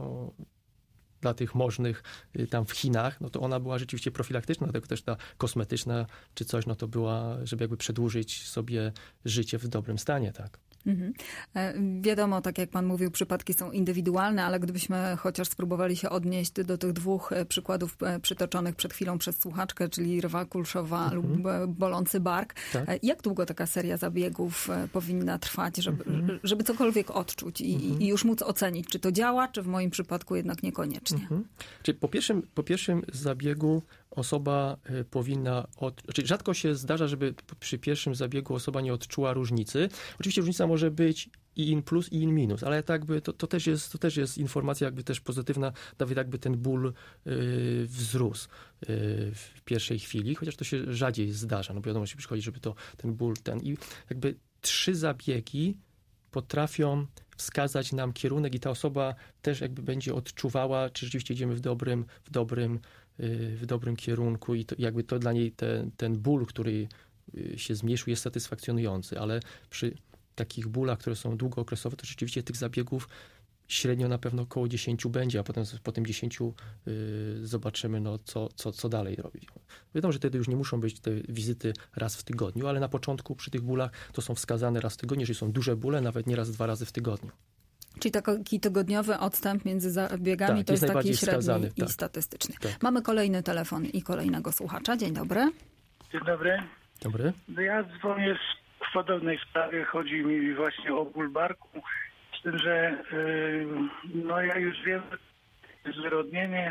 Speaker 3: dla tych możnych tam w Chinach, no to ona była rzeczywiście profilaktyczna, dlatego też ta kosmetyczna czy coś, no to była, żeby jakby przedłużyć sobie życie w dobrym stanie, tak.
Speaker 2: Wiadomo, tak jak pan mówił, przypadki są indywidualne, ale gdybyśmy chociaż spróbowali się odnieść do tych dwóch przykładów przytoczonych przed chwilą przez słuchaczkę, czyli rwa kulszowa lub bolący bark. Tak. Jak długo taka seria zabiegów powinna trwać, żeby cokolwiek odczuć i już móc ocenić, czy to działa, czy w moim przypadku jednak niekoniecznie?
Speaker 3: Czyli po pierwszym zabiegu osoba powinna... Znaczy rzadko się zdarza, żeby przy pierwszym zabiegu osoba nie odczuła różnicy. Oczywiście różnica może być i in plus, i in minus, ale to jakby to też jest informacja jakby też pozytywna, nawet jakby ten ból wzrósł w pierwszej chwili, chociaż to się rzadziej zdarza, no bo wiadomo, że przychodzi, żeby ten ból i jakby 3 zabiegi potrafią wskazać nam kierunek i ta osoba też jakby będzie odczuwała, czy rzeczywiście idziemy w dobrym kierunku i to, jakby to dla niej ten ból, który się zmniejszył, jest satysfakcjonujący, ale przy takich bólach, które są długookresowe, to rzeczywiście tych zabiegów średnio na pewno około 10 będzie, a potem po tym 10 zobaczymy, no, co dalej robić. Wiadomo, że wtedy już nie muszą być te wizyty raz w tygodniu, ale na początku przy tych bólach to są wskazane raz w tygodniu, jeżeli są duże bóle, nawet nieraz 2 razy w tygodniu.
Speaker 2: Czyli taki tygodniowy odstęp między zabiegami to jest taki średni i statystyczny. Tak. Mamy kolejny telefon i kolejnego słuchacza. Dzień dobry.
Speaker 6: Dzień dobry.
Speaker 3: Dobry.
Speaker 6: Ja dzwonię w podobnej sprawie. Chodzi mi właśnie o ból barku. Z tym, że no ja już wiem, że zwyrodnienie,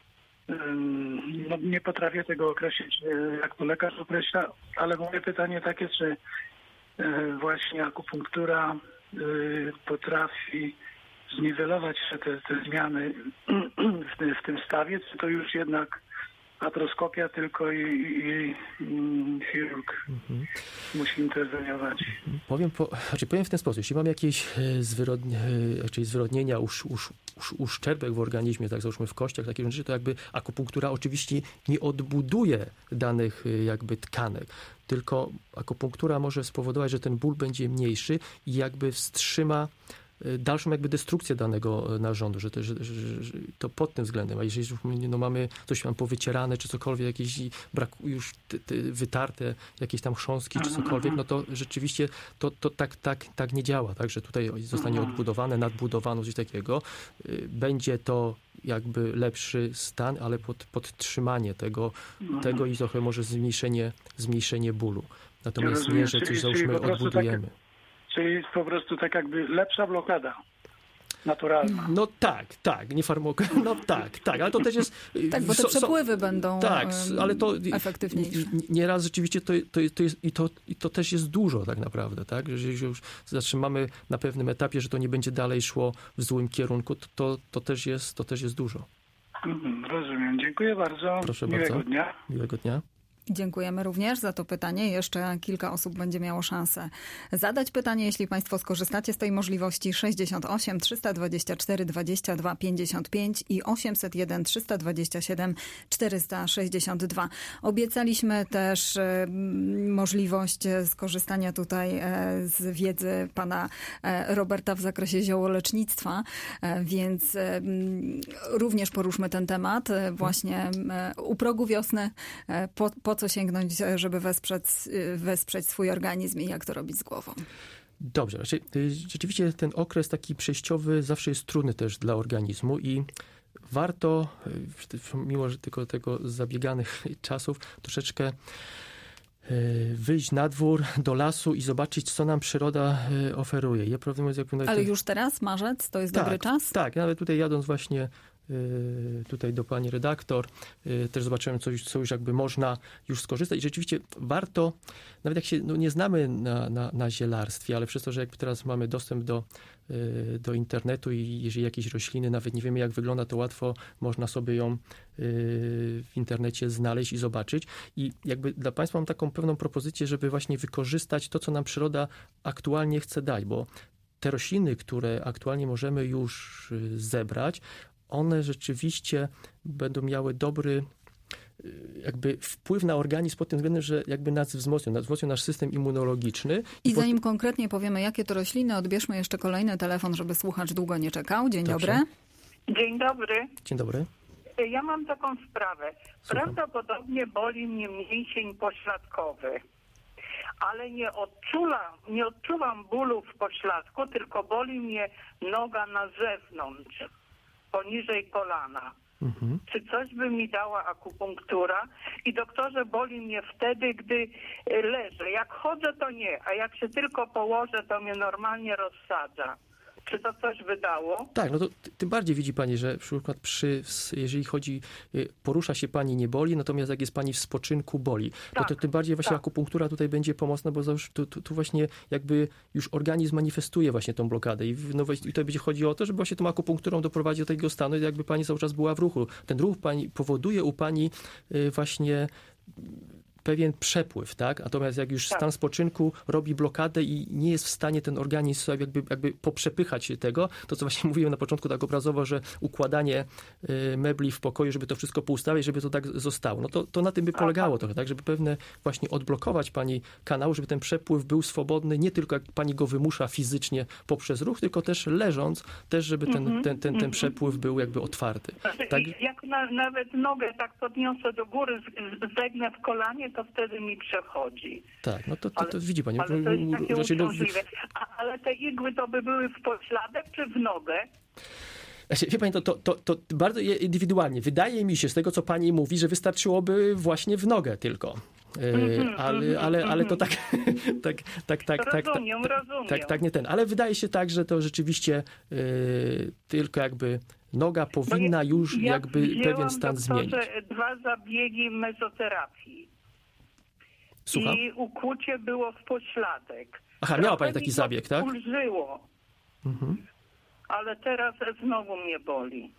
Speaker 6: no nie potrafię tego określić, jak to lekarz określa, ale moje pytanie takie, czy właśnie akupunktura potrafi zniwelować te zmiany w tym stawie, czy to już jednak artroskopia tylko i chirurg musi interweniować.
Speaker 3: Powiem w ten sposób, jeśli mam jakieś zwyrodnienia, uszczerbek w organizmie, tak załóżmy w kościach, takie rzeczy, to jakby akupunktura oczywiście nie odbuduje danych jakby tkanek, tylko akupunktura może spowodować, że ten ból będzie mniejszy i jakby wstrzyma dalszą jakby destrukcję danego narządu, że to pod tym względem, a jeżeli no, mamy coś tam powycierane, czy cokolwiek, jakieś już wytarte jakieś tam chrząstki, czy cokolwiek, no to rzeczywiście to tak nie działa, tak, że tutaj zostanie odbudowane, nadbudowane, coś takiego. Będzie to jakby lepszy stan, ale podtrzymanie tego i trochę może zmniejszenie bólu. Natomiast nie, że coś załóżmy odbudujemy.
Speaker 6: Czyli po prostu tak jakby lepsza blokada naturalna.
Speaker 3: No tak, nie no tak, ale to też jest...
Speaker 2: Tak, bo te przepływy będą
Speaker 3: ale to
Speaker 2: efektywniejsze.
Speaker 3: Nieraz rzeczywiście to jest i to też jest dużo tak naprawdę, tak? Że jeżeli już zatrzymamy na pewnym etapie, że to nie będzie dalej szło w złym kierunku, to też jest dużo.
Speaker 6: Rozumiem. Dziękuję bardzo.
Speaker 3: Proszę
Speaker 6: Miłego
Speaker 3: bardzo.
Speaker 6: dnia.
Speaker 3: Miłego dnia.
Speaker 2: Dziękujemy również za to pytanie. Jeszcze kilka osób będzie miało szansę zadać pytanie, jeśli Państwo skorzystacie z tej możliwości. 68 324 22 55 i 801 327 462. Obiecaliśmy też możliwość skorzystania tutaj z wiedzy pana Roberta w zakresie ziołolecznictwa, więc również poruszmy ten temat właśnie u progu wiosny, po co sięgnąć, żeby wesprzeć swój organizm i jak to robić z głową?
Speaker 3: Dobrze. Rzeczywiście ten okres taki przejściowy zawsze jest trudny też dla organizmu i warto, mimo że tylko tego zabieganych czasów, troszeczkę wyjść na dwór, do lasu i zobaczyć, co nam przyroda oferuje.
Speaker 2: Ale już teraz, marzec, to jest dobry czas?
Speaker 3: Tak, nawet tutaj jadąc właśnie tutaj do pani redaktor, też zobaczyłem, co już jakby można już skorzystać i rzeczywiście warto, nawet jak się nie znamy na zielarstwie, ale przez to, że jakby teraz mamy dostęp do internetu i jeżeli jakieś rośliny, nawet nie wiemy jak wygląda, to łatwo można sobie ją w internecie znaleźć i zobaczyć. I jakby dla Państwa mam taką pewną propozycję, żeby właśnie wykorzystać to, co nam przyroda aktualnie chce dać, bo te rośliny, które aktualnie możemy już zebrać, one rzeczywiście będą miały dobry jakby wpływ na organizm pod tym względem, że jakby nas wzmocnią nasz system immunologiczny.
Speaker 2: I zanim konkretnie powiemy, jakie to rośliny, odbierzmy jeszcze kolejny telefon, żeby słuchacz długo nie czekał. Dzień dobry.
Speaker 7: Dzień dobry.
Speaker 3: Dzień dobry.
Speaker 7: Ja mam taką sprawę.
Speaker 3: Słucham.
Speaker 7: Prawdopodobnie boli mnie mięsień pośladkowy, ale nie odczuwam bólu w pośladku, tylko boli mnie noga na zewnątrz, poniżej kolana. Czy coś by mi dała akupunktura? I doktorze, boli mnie wtedy, gdy leżę. Jak chodzę, to nie, a jak się tylko położę, to mnie normalnie rozsadza. Czy to coś wydało?
Speaker 3: Tak, no to tym bardziej widzi pani, że na przykład jeżeli chodzi, porusza się pani, nie boli, natomiast jak jest pani w spoczynku, boli. No to tym bardziej właśnie akupunktura tutaj będzie pomocna, bo tu właśnie jakby już organizm manifestuje właśnie tą blokadę i to będzie chodzi o to, żeby właśnie tą akupunkturą doprowadzić do tego stanu, jakby pani cały czas była w ruchu. Ten ruch pani powoduje u pani właśnie pewien przepływ, tak? Natomiast jak już stan spoczynku robi blokadę i nie jest w stanie ten organizm jakby poprzepychać się tego, to co właśnie mówiłem na początku tak obrazowo, że układanie mebli w pokoju, żeby to wszystko poustawiać, żeby to tak zostało. No to na tym by polegało trochę, tak? Żeby pewne właśnie odblokować pani kanał, żeby ten przepływ był swobodny, nie tylko jak pani go wymusza fizycznie poprzez ruch, tylko też leżąc, też żeby ten przepływ był jakby otwarty. Tak?
Speaker 7: Jak nawet nogę tak podniosę do góry, zegnę w kolanie, to wtedy mi przechodzi.
Speaker 3: Tak, no to widzi pani.
Speaker 7: Ale to jest takie uciążliwe. Ale te igły to by były w pośladek czy w nogę?
Speaker 3: Wie pani, to bardzo indywidualnie. Wydaje mi się z tego, co pani mówi, że wystarczyłoby właśnie w nogę tylko. Ale to tak nie ten. Ale wydaje się tak, że to rzeczywiście tylko jakby noga powinna już jakby pewien stan zmienić.
Speaker 7: 2 zabiegi mezoterapii.
Speaker 3: Słucham?
Speaker 7: I ukłucie było w pośladek.
Speaker 3: Aha, miała pani taki zabieg, tak?
Speaker 7: Ulżyło. Ale teraz znowu mnie boli.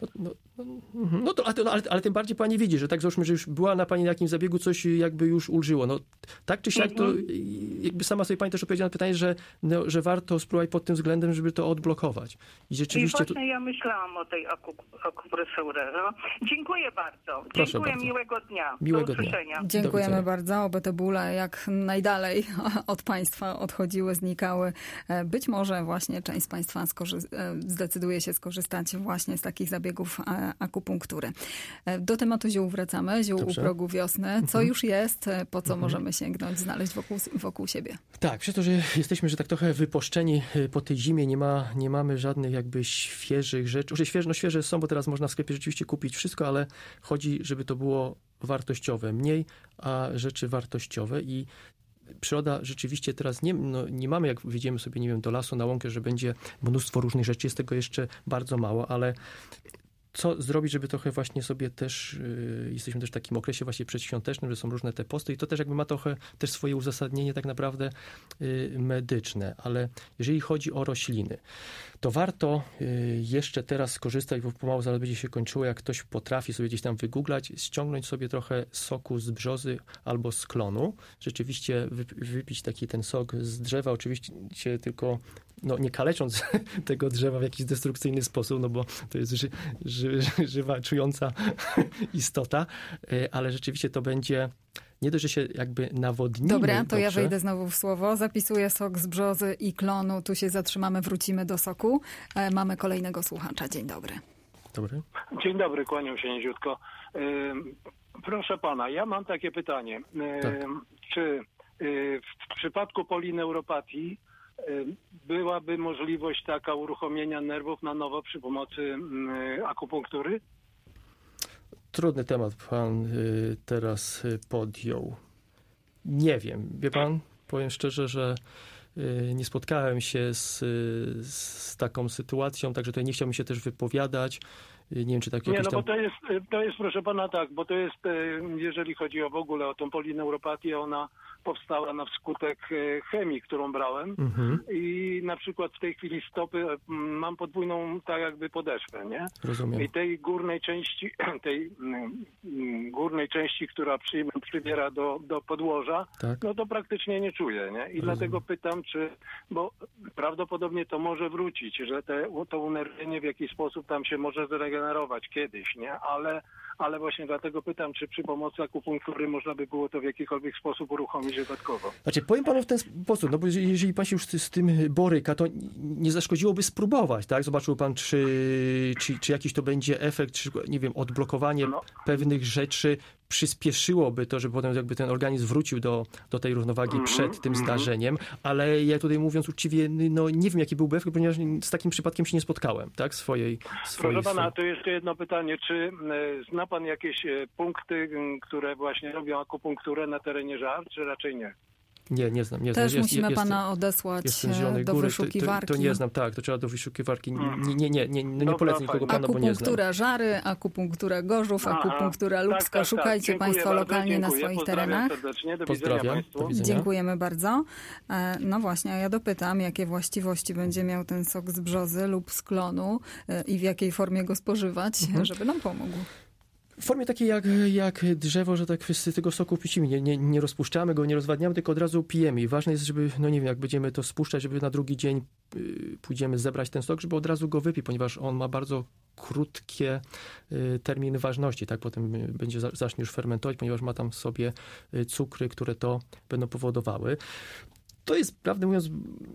Speaker 3: Ale tym bardziej pani widzi, że tak załóżmy, że już była na pani na jakimś zabiegu, coś jakby już ulżyło. No tak czy siak to jakby sama sobie pani też odpowiedziała na pytanie, że warto spróbować pod tym względem, żeby to odblokować. I rzeczywiście...
Speaker 7: I właśnie ja myślałam o tej akupresurze. No. Dziękuję bardzo.
Speaker 3: Proszę
Speaker 7: Dziękuję,
Speaker 3: bardzo.
Speaker 7: miłego dnia.
Speaker 3: Miłego
Speaker 7: Do usłyszenia.
Speaker 3: dnia.
Speaker 2: Dziękujemy bardzo, oby te bóle jak najdalej od państwa odchodziły, znikały. Być może właśnie część z państwa zdecyduje się skorzystać właśnie z takich zabiegów akupunktury. Do tematu ziół wracamy, ziół u progu wiosny. Co już jest, po co możemy sięgnąć, znaleźć wokół siebie?
Speaker 3: Tak, przez to, że jesteśmy, że tak trochę wypuszczeni po tej zimie, nie mamy żadnych jakby świeżych rzeczy. Świeże są, bo teraz można w sklepie rzeczywiście kupić wszystko, ale chodzi, żeby to było wartościowe. Mniej, a rzeczy wartościowe i przyroda rzeczywiście teraz nie mamy, jak wyjdziemy sobie, nie wiem, do lasu, na łąkę, że będzie mnóstwo różnych rzeczy, jest tego jeszcze bardzo mało, ale co zrobić, żeby trochę właśnie sobie też, jesteśmy też w takim okresie właśnie przedświątecznym, że są różne te posty i to też jakby ma trochę też swoje uzasadnienie tak naprawdę medyczne, ale jeżeli chodzi o rośliny, to warto jeszcze teraz skorzystać, bo pomału zaraz będzie się kończyło, jak ktoś potrafi sobie gdzieś tam wygooglać, ściągnąć sobie trochę soku z brzozy albo z klonu, rzeczywiście wypić taki ten sok z drzewa, oczywiście tylko nie kalecząc tego drzewa w jakiś destrukcyjny sposób, no bo to jest żywa, czująca istota, ale rzeczywiście to będzie nie dość, że się jakby nawodnimy.
Speaker 2: Dobra, to ja wejdę znowu w słowo. Zapisuję sok z brzozy i klonu. Tu się zatrzymamy, wrócimy do soku. Mamy kolejnego słuchacza. Dzień dobry.
Speaker 3: Dobry.
Speaker 8: Dzień dobry, kłaniam się niziutko. Proszę pana, ja mam takie pytanie. Czy w przypadku polineuropatii byłaby możliwość taka uruchomienia nerwów na nowo przy pomocy akupunktury?
Speaker 3: Trudny temat pan teraz podjął. Nie wiem. Wie pan, powiem szczerze, że nie spotkałem się z taką sytuacją, także tutaj nie chciałbym się też wypowiadać. Nie wiem, czy tak jakieś
Speaker 8: bo to jest, proszę pana, tak, bo to jest, jeżeli chodzi w ogóle o tą polineuropatię, ona powstała na skutek chemii, którą brałem i na przykład w tej chwili stopy mam podwójną tak jakby podeszwę, nie?
Speaker 3: Rozumiem.
Speaker 8: I tej górnej części, która przybiera do podłoża, tak, no to praktycznie nie czuję, nie? I dlatego pytam, bo prawdopodobnie to może wrócić, że to unerwienie w jakiś sposób tam się może zregenerować kiedyś, nie? Ale właśnie dlatego pytam, czy przy pomocy akupunktury można by było to w jakikolwiek sposób uruchomić wypadkowo.
Speaker 3: Znaczy, powiem panu w ten sposób, no bo jeżeli pan się już z tym boryka, to nie zaszkodziłoby spróbować, tak? Zobaczył pan, czy jakiś to będzie efekt, czy nie wiem, odblokowanie pewnych rzeczy przyspieszyłoby to, żeby potem jakby ten organizm wrócił do tej równowagi przed tym zdarzeniem, ale ja tutaj mówiąc uczciwie, nie wiem, jaki byłby efekt, ponieważ z takim przypadkiem się nie spotkałem, tak?
Speaker 8: Proszę pana, to jeszcze jedno pytanie. Czy zna pan jakieś punkty, które właśnie robią akupunkturę na terenie Żar, czy raczej nie?
Speaker 3: Nie znam.
Speaker 2: Też musimy pana odesłać do wyszukiwarki.
Speaker 3: To nie znam, tak, to trzeba do wyszukiwarki. Nie polecę nikogo pana, bo nie znam.
Speaker 2: Akupunktura Żary, akupunktura Gorzów, akupunktura Lubska. Tak. Szukajcie państwo lokalnie na swoich terenach.
Speaker 3: Pozdrawiam. Do widzenia.
Speaker 2: Dziękujemy bardzo. No właśnie, a ja dopytam, jakie właściwości będzie miał ten sok z brzozy lub z klonu i w jakiej formie go spożywać, żeby nam pomógł.
Speaker 3: W formie takiej jak drzewo, że tak z tego soku picimy. Nie rozpuszczamy go, nie rozwadniamy, tylko od razu pijemy. I ważne jest, żeby, no nie wiem, jak będziemy to spuszczać, żeby na drugi dzień pójdziemy zebrać ten sok, żeby od razu go wypić, ponieważ on ma bardzo krótkie terminy ważności. Tak potem zacznie już fermentować, ponieważ ma tam w sobie cukry, które to będą powodowały. To jest, prawdę mówiąc,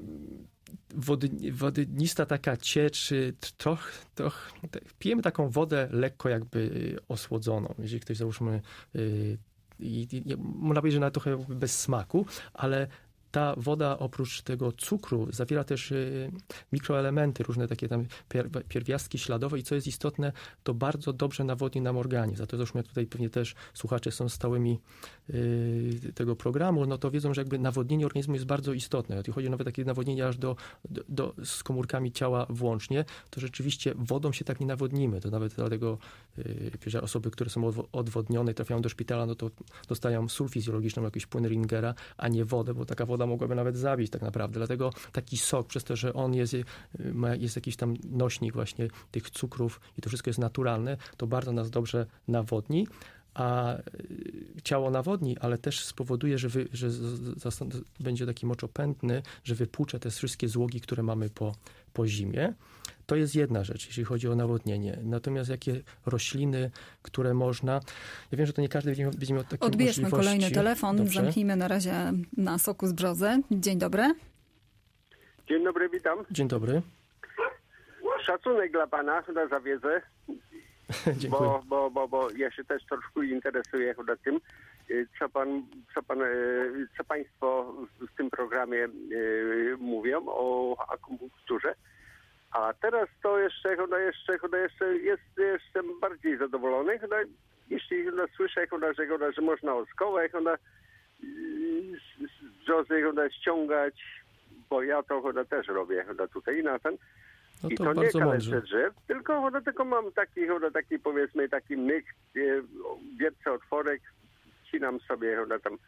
Speaker 3: wodnista taka ciecz, pijemy taką wodę lekko jakby osłodzoną. Jeżeli ktoś, załóżmy, można powiedzieć, że nawet trochę bez smaku, ale ta woda oprócz tego cukru zawiera też mikroelementy, różne takie tam pierwiastki śladowe i co jest istotne, to bardzo dobrze nawodni nam organizm. Za to zresztą tutaj pewnie też słuchacze są stałymi tego programu, no to wiedzą, że jakby nawodnienie organizmu jest bardzo istotne. Tu chodzi nawet o takie nawodnienie aż z komórkami ciała włącznie, to rzeczywiście wodą się tak nie nawodnimy. To nawet dlatego że osoby, które są odwodnione i trafiają do szpitala, no to dostają sól fizjologiczną, jakieś płyn Ringera, a nie wodę, bo taka woda mogłaby nawet zabić tak naprawdę. Dlatego taki sok, przez to, że on jest jakiś tam nośnik właśnie tych cukrów i to wszystko jest naturalne, to bardzo nas dobrze nawodni. A ciało nawodni, ale też spowoduje, że będzie taki moczopędny, że wypłucze te wszystkie złogi, które mamy po zimie. To jest jedna rzecz, jeśli chodzi o nawodnienie. Natomiast jakie rośliny, które można... Ja wiem, że to nie każdy będzie miał takie
Speaker 2: Odbierzmy
Speaker 3: możliwości.
Speaker 2: Kolejny telefon.
Speaker 3: Dobrze.
Speaker 2: Zamknijmy na razie na soku z brzozy. Dzień dobry.
Speaker 9: Dzień dobry, witam.
Speaker 3: Dzień dobry.
Speaker 9: Szacunek dla pana za wiedzę.
Speaker 3: Dziękuję.
Speaker 9: Bo ja się też troszkę interesuję tym, co państwo w tym programie mówią o akupunkturze. A teraz to jeszcze jestem bardziej zadowolony, jeśli słyszę, że można oskołę z brzozy ściągać, bo ja to też robię tutaj na ten.
Speaker 3: No
Speaker 9: I
Speaker 3: to
Speaker 9: to nie
Speaker 3: bardzo
Speaker 9: kaleczę
Speaker 3: mądrze.
Speaker 9: drzew, tylko mam taki powiedzmy taki myk, wiercę otworek, wcinam sobie tam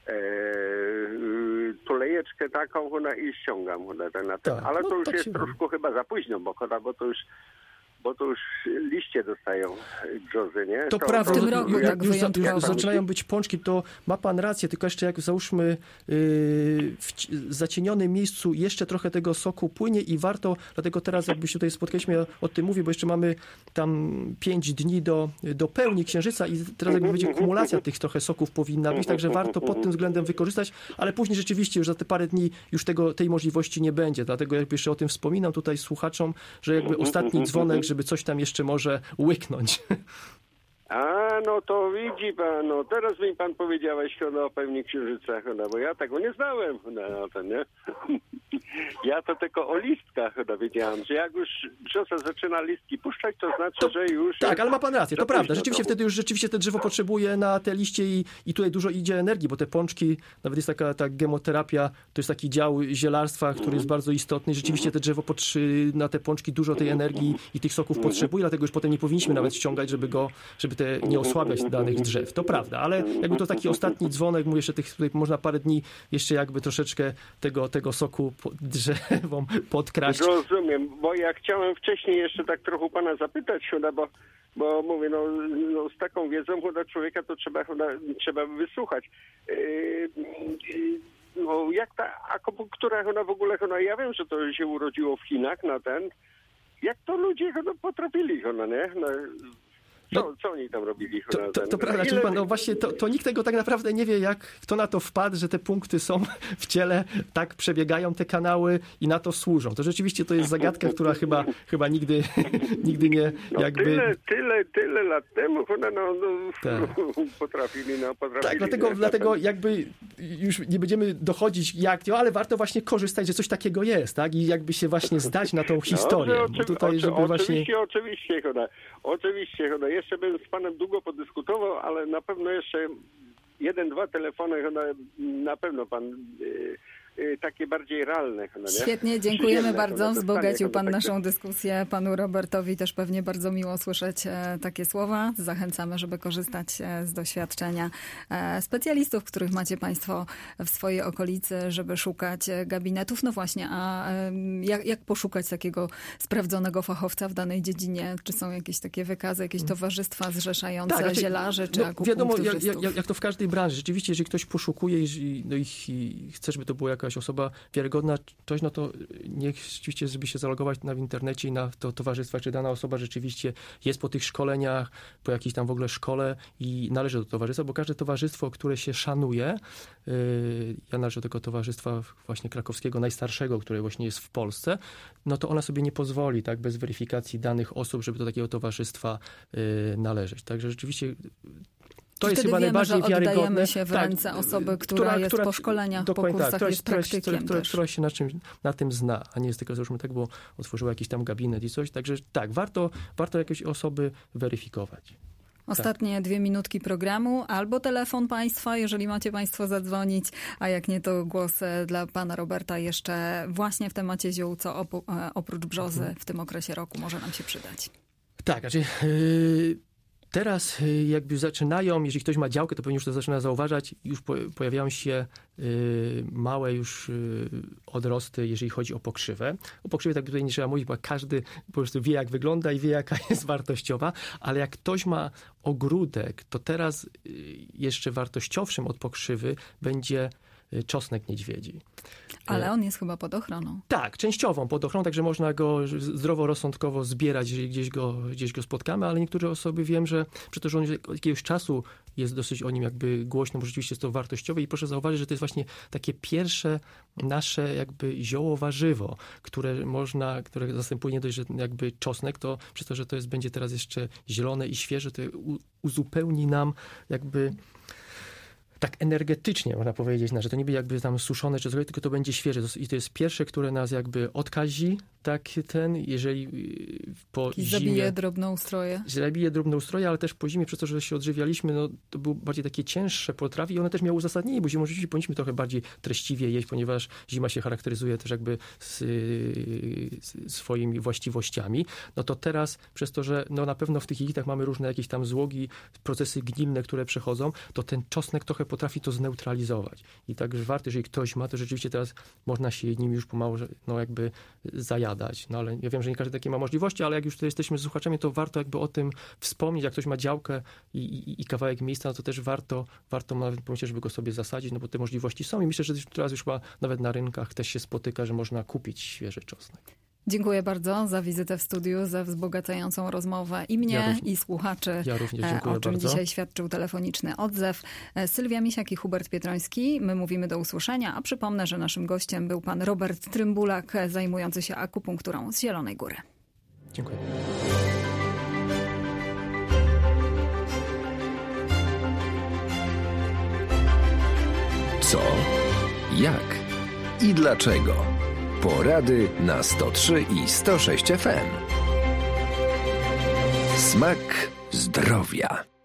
Speaker 9: tulejeczkę taką i ściągam na ten.
Speaker 3: Tak,
Speaker 9: Ale
Speaker 3: no
Speaker 9: to już
Speaker 3: tak
Speaker 9: jest
Speaker 3: się
Speaker 9: troszkę chyba za późno, bo to już liście dostają brzozy, nie?
Speaker 3: To prawda,
Speaker 2: w tym roku tak
Speaker 3: już
Speaker 2: wyjątkowo.
Speaker 3: zaczynają być pączki, to ma pan rację, tylko jeszcze jak załóżmy w zacienionym miejscu jeszcze trochę tego soku płynie i warto, dlatego teraz jakby się tutaj spotkaliśmy, o tym mówię, bo jeszcze mamy tam 5 dni do pełni księżyca i teraz jakby będzie kumulacja tych trochę soków powinna być, także warto pod tym względem wykorzystać, ale później rzeczywiście już za te parę dni już tej możliwości nie będzie, dlatego jakby jeszcze o tym wspominam tutaj słuchaczom, że jakby ostatni dzwonek, żeby coś tam jeszcze może łyknąć.
Speaker 9: No to widzi pan, no teraz mi pan powiedziałeś o pełni księżyca, bo ja tego nie znałem, nie? Ja to tylko o listkach wiedziałem, że jak już brzoza zaczyna listki puszczać, to znaczy, że już...
Speaker 3: Tak, ale ma pan rację, to prawda. Rzeczywiście
Speaker 9: to...
Speaker 3: wtedy już te drzewo potrzebuje na te liście i tutaj dużo idzie energii, bo te pączki, nawet jest taka gemoterapia, to jest taki dział zielarstwa, który jest bardzo istotny. Rzeczywiście te drzewo na te pączki dużo tej energii i tych soków potrzebuje, dlatego już potem nie powinniśmy nawet ściągać, żeby nie osłabiać danych drzew. To prawda, ale jakby to taki ostatni dzwonek, mówię, jeszcze tutaj można parę dni jeszcze jakby troszeczkę tego soku drzewom podkraść.
Speaker 9: Rozumiem, bo ja chciałem wcześniej jeszcze tak trochę pana zapytać, bo mówię, z taką wiedzą człowieka to trzeba wysłuchać. Jak ta akupunktura w ogóle, ja wiem, że to się urodziło w Chinach jak to ludzie potrafili, nie? Co oni tam robili?
Speaker 3: To prawda, czyli pan, właśnie to nikt tego tak naprawdę nie wie, kto na to wpadł, że te punkty są w ciele, tak przebiegają te kanały i na to służą. To rzeczywiście to jest zagadka, która chyba nigdy nie jakby...
Speaker 9: Tyle lat temu
Speaker 3: tak.
Speaker 9: potrafili.
Speaker 3: Tak, dlatego jakby już nie będziemy dochodzić ale warto właśnie korzystać, że coś takiego jest, tak? I jakby się właśnie zdać na tą historię.
Speaker 9: Oczywiście, Oczywiście, jeszcze bym z panem długo podyskutował, ale na pewno jeszcze 1-2 telefony chyba na pewno pan takie bardziej realne. Chyba, nie?
Speaker 2: Świetnie, dziękujemy bardzo. Wzbogacił pan naszą dyskusję. Panu Robertowi też pewnie bardzo miło słyszeć takie słowa. Zachęcamy, żeby korzystać z doświadczenia specjalistów, których macie państwo w swojej okolicy, żeby szukać gabinetów. No właśnie, a jak poszukać takiego sprawdzonego fachowca w danej dziedzinie? Czy są jakieś takie wykazy, jakieś towarzystwa zrzeszające zielarzy czy akupunktystów?
Speaker 3: Wiadomo, jak to w każdej branży. Rzeczywiście, jeżeli ktoś poszukuje i chce, żeby to była jakaś osoba wiarygodna, coś, no to niech rzeczywiście, żeby się zalogować w internecie i na to towarzystwa, czy dana osoba rzeczywiście jest po tych szkoleniach, po jakiejś tam w ogóle szkole i należy do towarzystwa, bo każde towarzystwo, które się szanuje, ja należę do tego towarzystwa właśnie krakowskiego, najstarszego, które właśnie jest w Polsce, no to ona sobie nie pozwoli, tak, bez weryfikacji danych osób, żeby do takiego towarzystwa należeć. Także rzeczywiście to jest chyba najbardziej wiarygodne.
Speaker 2: Oddajemy się w ręce osoby, która jest po szkoleniach, po kursach, jest praktykiem też.
Speaker 3: Która się na tym zna, a nie jest tylko, załóżmy tak, bo otworzyła jakiś tam gabinet i coś. Także tak, warto jakieś osoby weryfikować.
Speaker 2: Ostatnie 2 minutki programu, albo telefon państwa, jeżeli macie państwo zadzwonić, a jak nie, to głos dla pana Roberta jeszcze właśnie w temacie ziół, co oprócz brzozy w tym okresie roku może nam się przydać.
Speaker 3: Tak, znaczy... Teraz jakby zaczynają, jeżeli ktoś ma działkę, to pewnie już to zaczyna zauważać, już pojawiają się małe już odrosty, jeżeli chodzi o pokrzywę. O pokrzywie tak tutaj nie trzeba mówić, bo każdy po prostu wie, jak wygląda i wie, jaka jest wartościowa, ale jak ktoś ma ogródek, to teraz jeszcze wartościowszym od pokrzywy będzie czosnek niedźwiedzi.
Speaker 2: Ale on jest chyba pod ochroną.
Speaker 3: Tak, częściową pod ochroną, także można go zdroworozsądkowo zbierać, jeżeli gdzieś go spotkamy, ale niektóre osoby wiem, że przecież on od jakiegoś czasu jest dosyć o nim jakby głośno, bo rzeczywiście jest to wartościowe i proszę zauważyć, że to jest właśnie takie pierwsze nasze jakby zioło warzywo, które zastępuje nie dość, że jakby czosnek, to przez to, że to będzie teraz jeszcze zielone i świeże, to uzupełni nam jakby tak energetycznie, można powiedzieć, że to nie będzie jakby tam suszone czy coś, tylko to będzie świeże. I to jest pierwsze, które nas jakby odkazi, tak jeżeli po zimie...
Speaker 2: Zabije drobnoustroje.
Speaker 3: Zabije drobnoustroje, ale też po zimie, przez to, że się odżywialiśmy, no to były bardziej takie cięższe potrawy i one też miały uzasadnienie, bo zimą rzeczywiście powinniśmy trochę bardziej treściwie jeść, ponieważ zima się charakteryzuje też jakby swoimi właściwościami. No to teraz, przez to, że no na pewno w tych jelitach mamy różne jakieś tam złogi, procesy gnilne, które przechodzą, to ten czosnek trochę potrafi to zneutralizować. I także warto, jeżeli ktoś ma, to rzeczywiście teraz można się nim już pomału no jakby zajadać. No ale ja wiem, że nie każdy takie ma możliwości, ale jak już tutaj jesteśmy z słuchaczami, to warto jakby o tym wspomnieć. Jak ktoś ma działkę i kawałek miejsca, no to też warto nawet pomyśleć, żeby go sobie zasadzić, no bo te możliwości są i myślę, że teraz już chyba nawet na rynkach też się spotyka, że można kupić świeży czosnek.
Speaker 2: Dziękuję bardzo za wizytę w studiu, za wzbogacającą rozmowę i mnie, i słuchaczy.
Speaker 3: Ja również dziękuję
Speaker 2: o czym
Speaker 3: bardzo.
Speaker 2: dzisiaj świadczył telefoniczny odzew. Sylwia Misiak i Hubert Pietroński. My mówimy do usłyszenia, a przypomnę, że naszym gościem był pan Robert Trymbulak, zajmujący się akupunkturą z Zielonej Góry.
Speaker 3: Dziękuję.
Speaker 1: Co? Jak? I dlaczego? Porady na 103 i 106 FM. Smak zdrowia.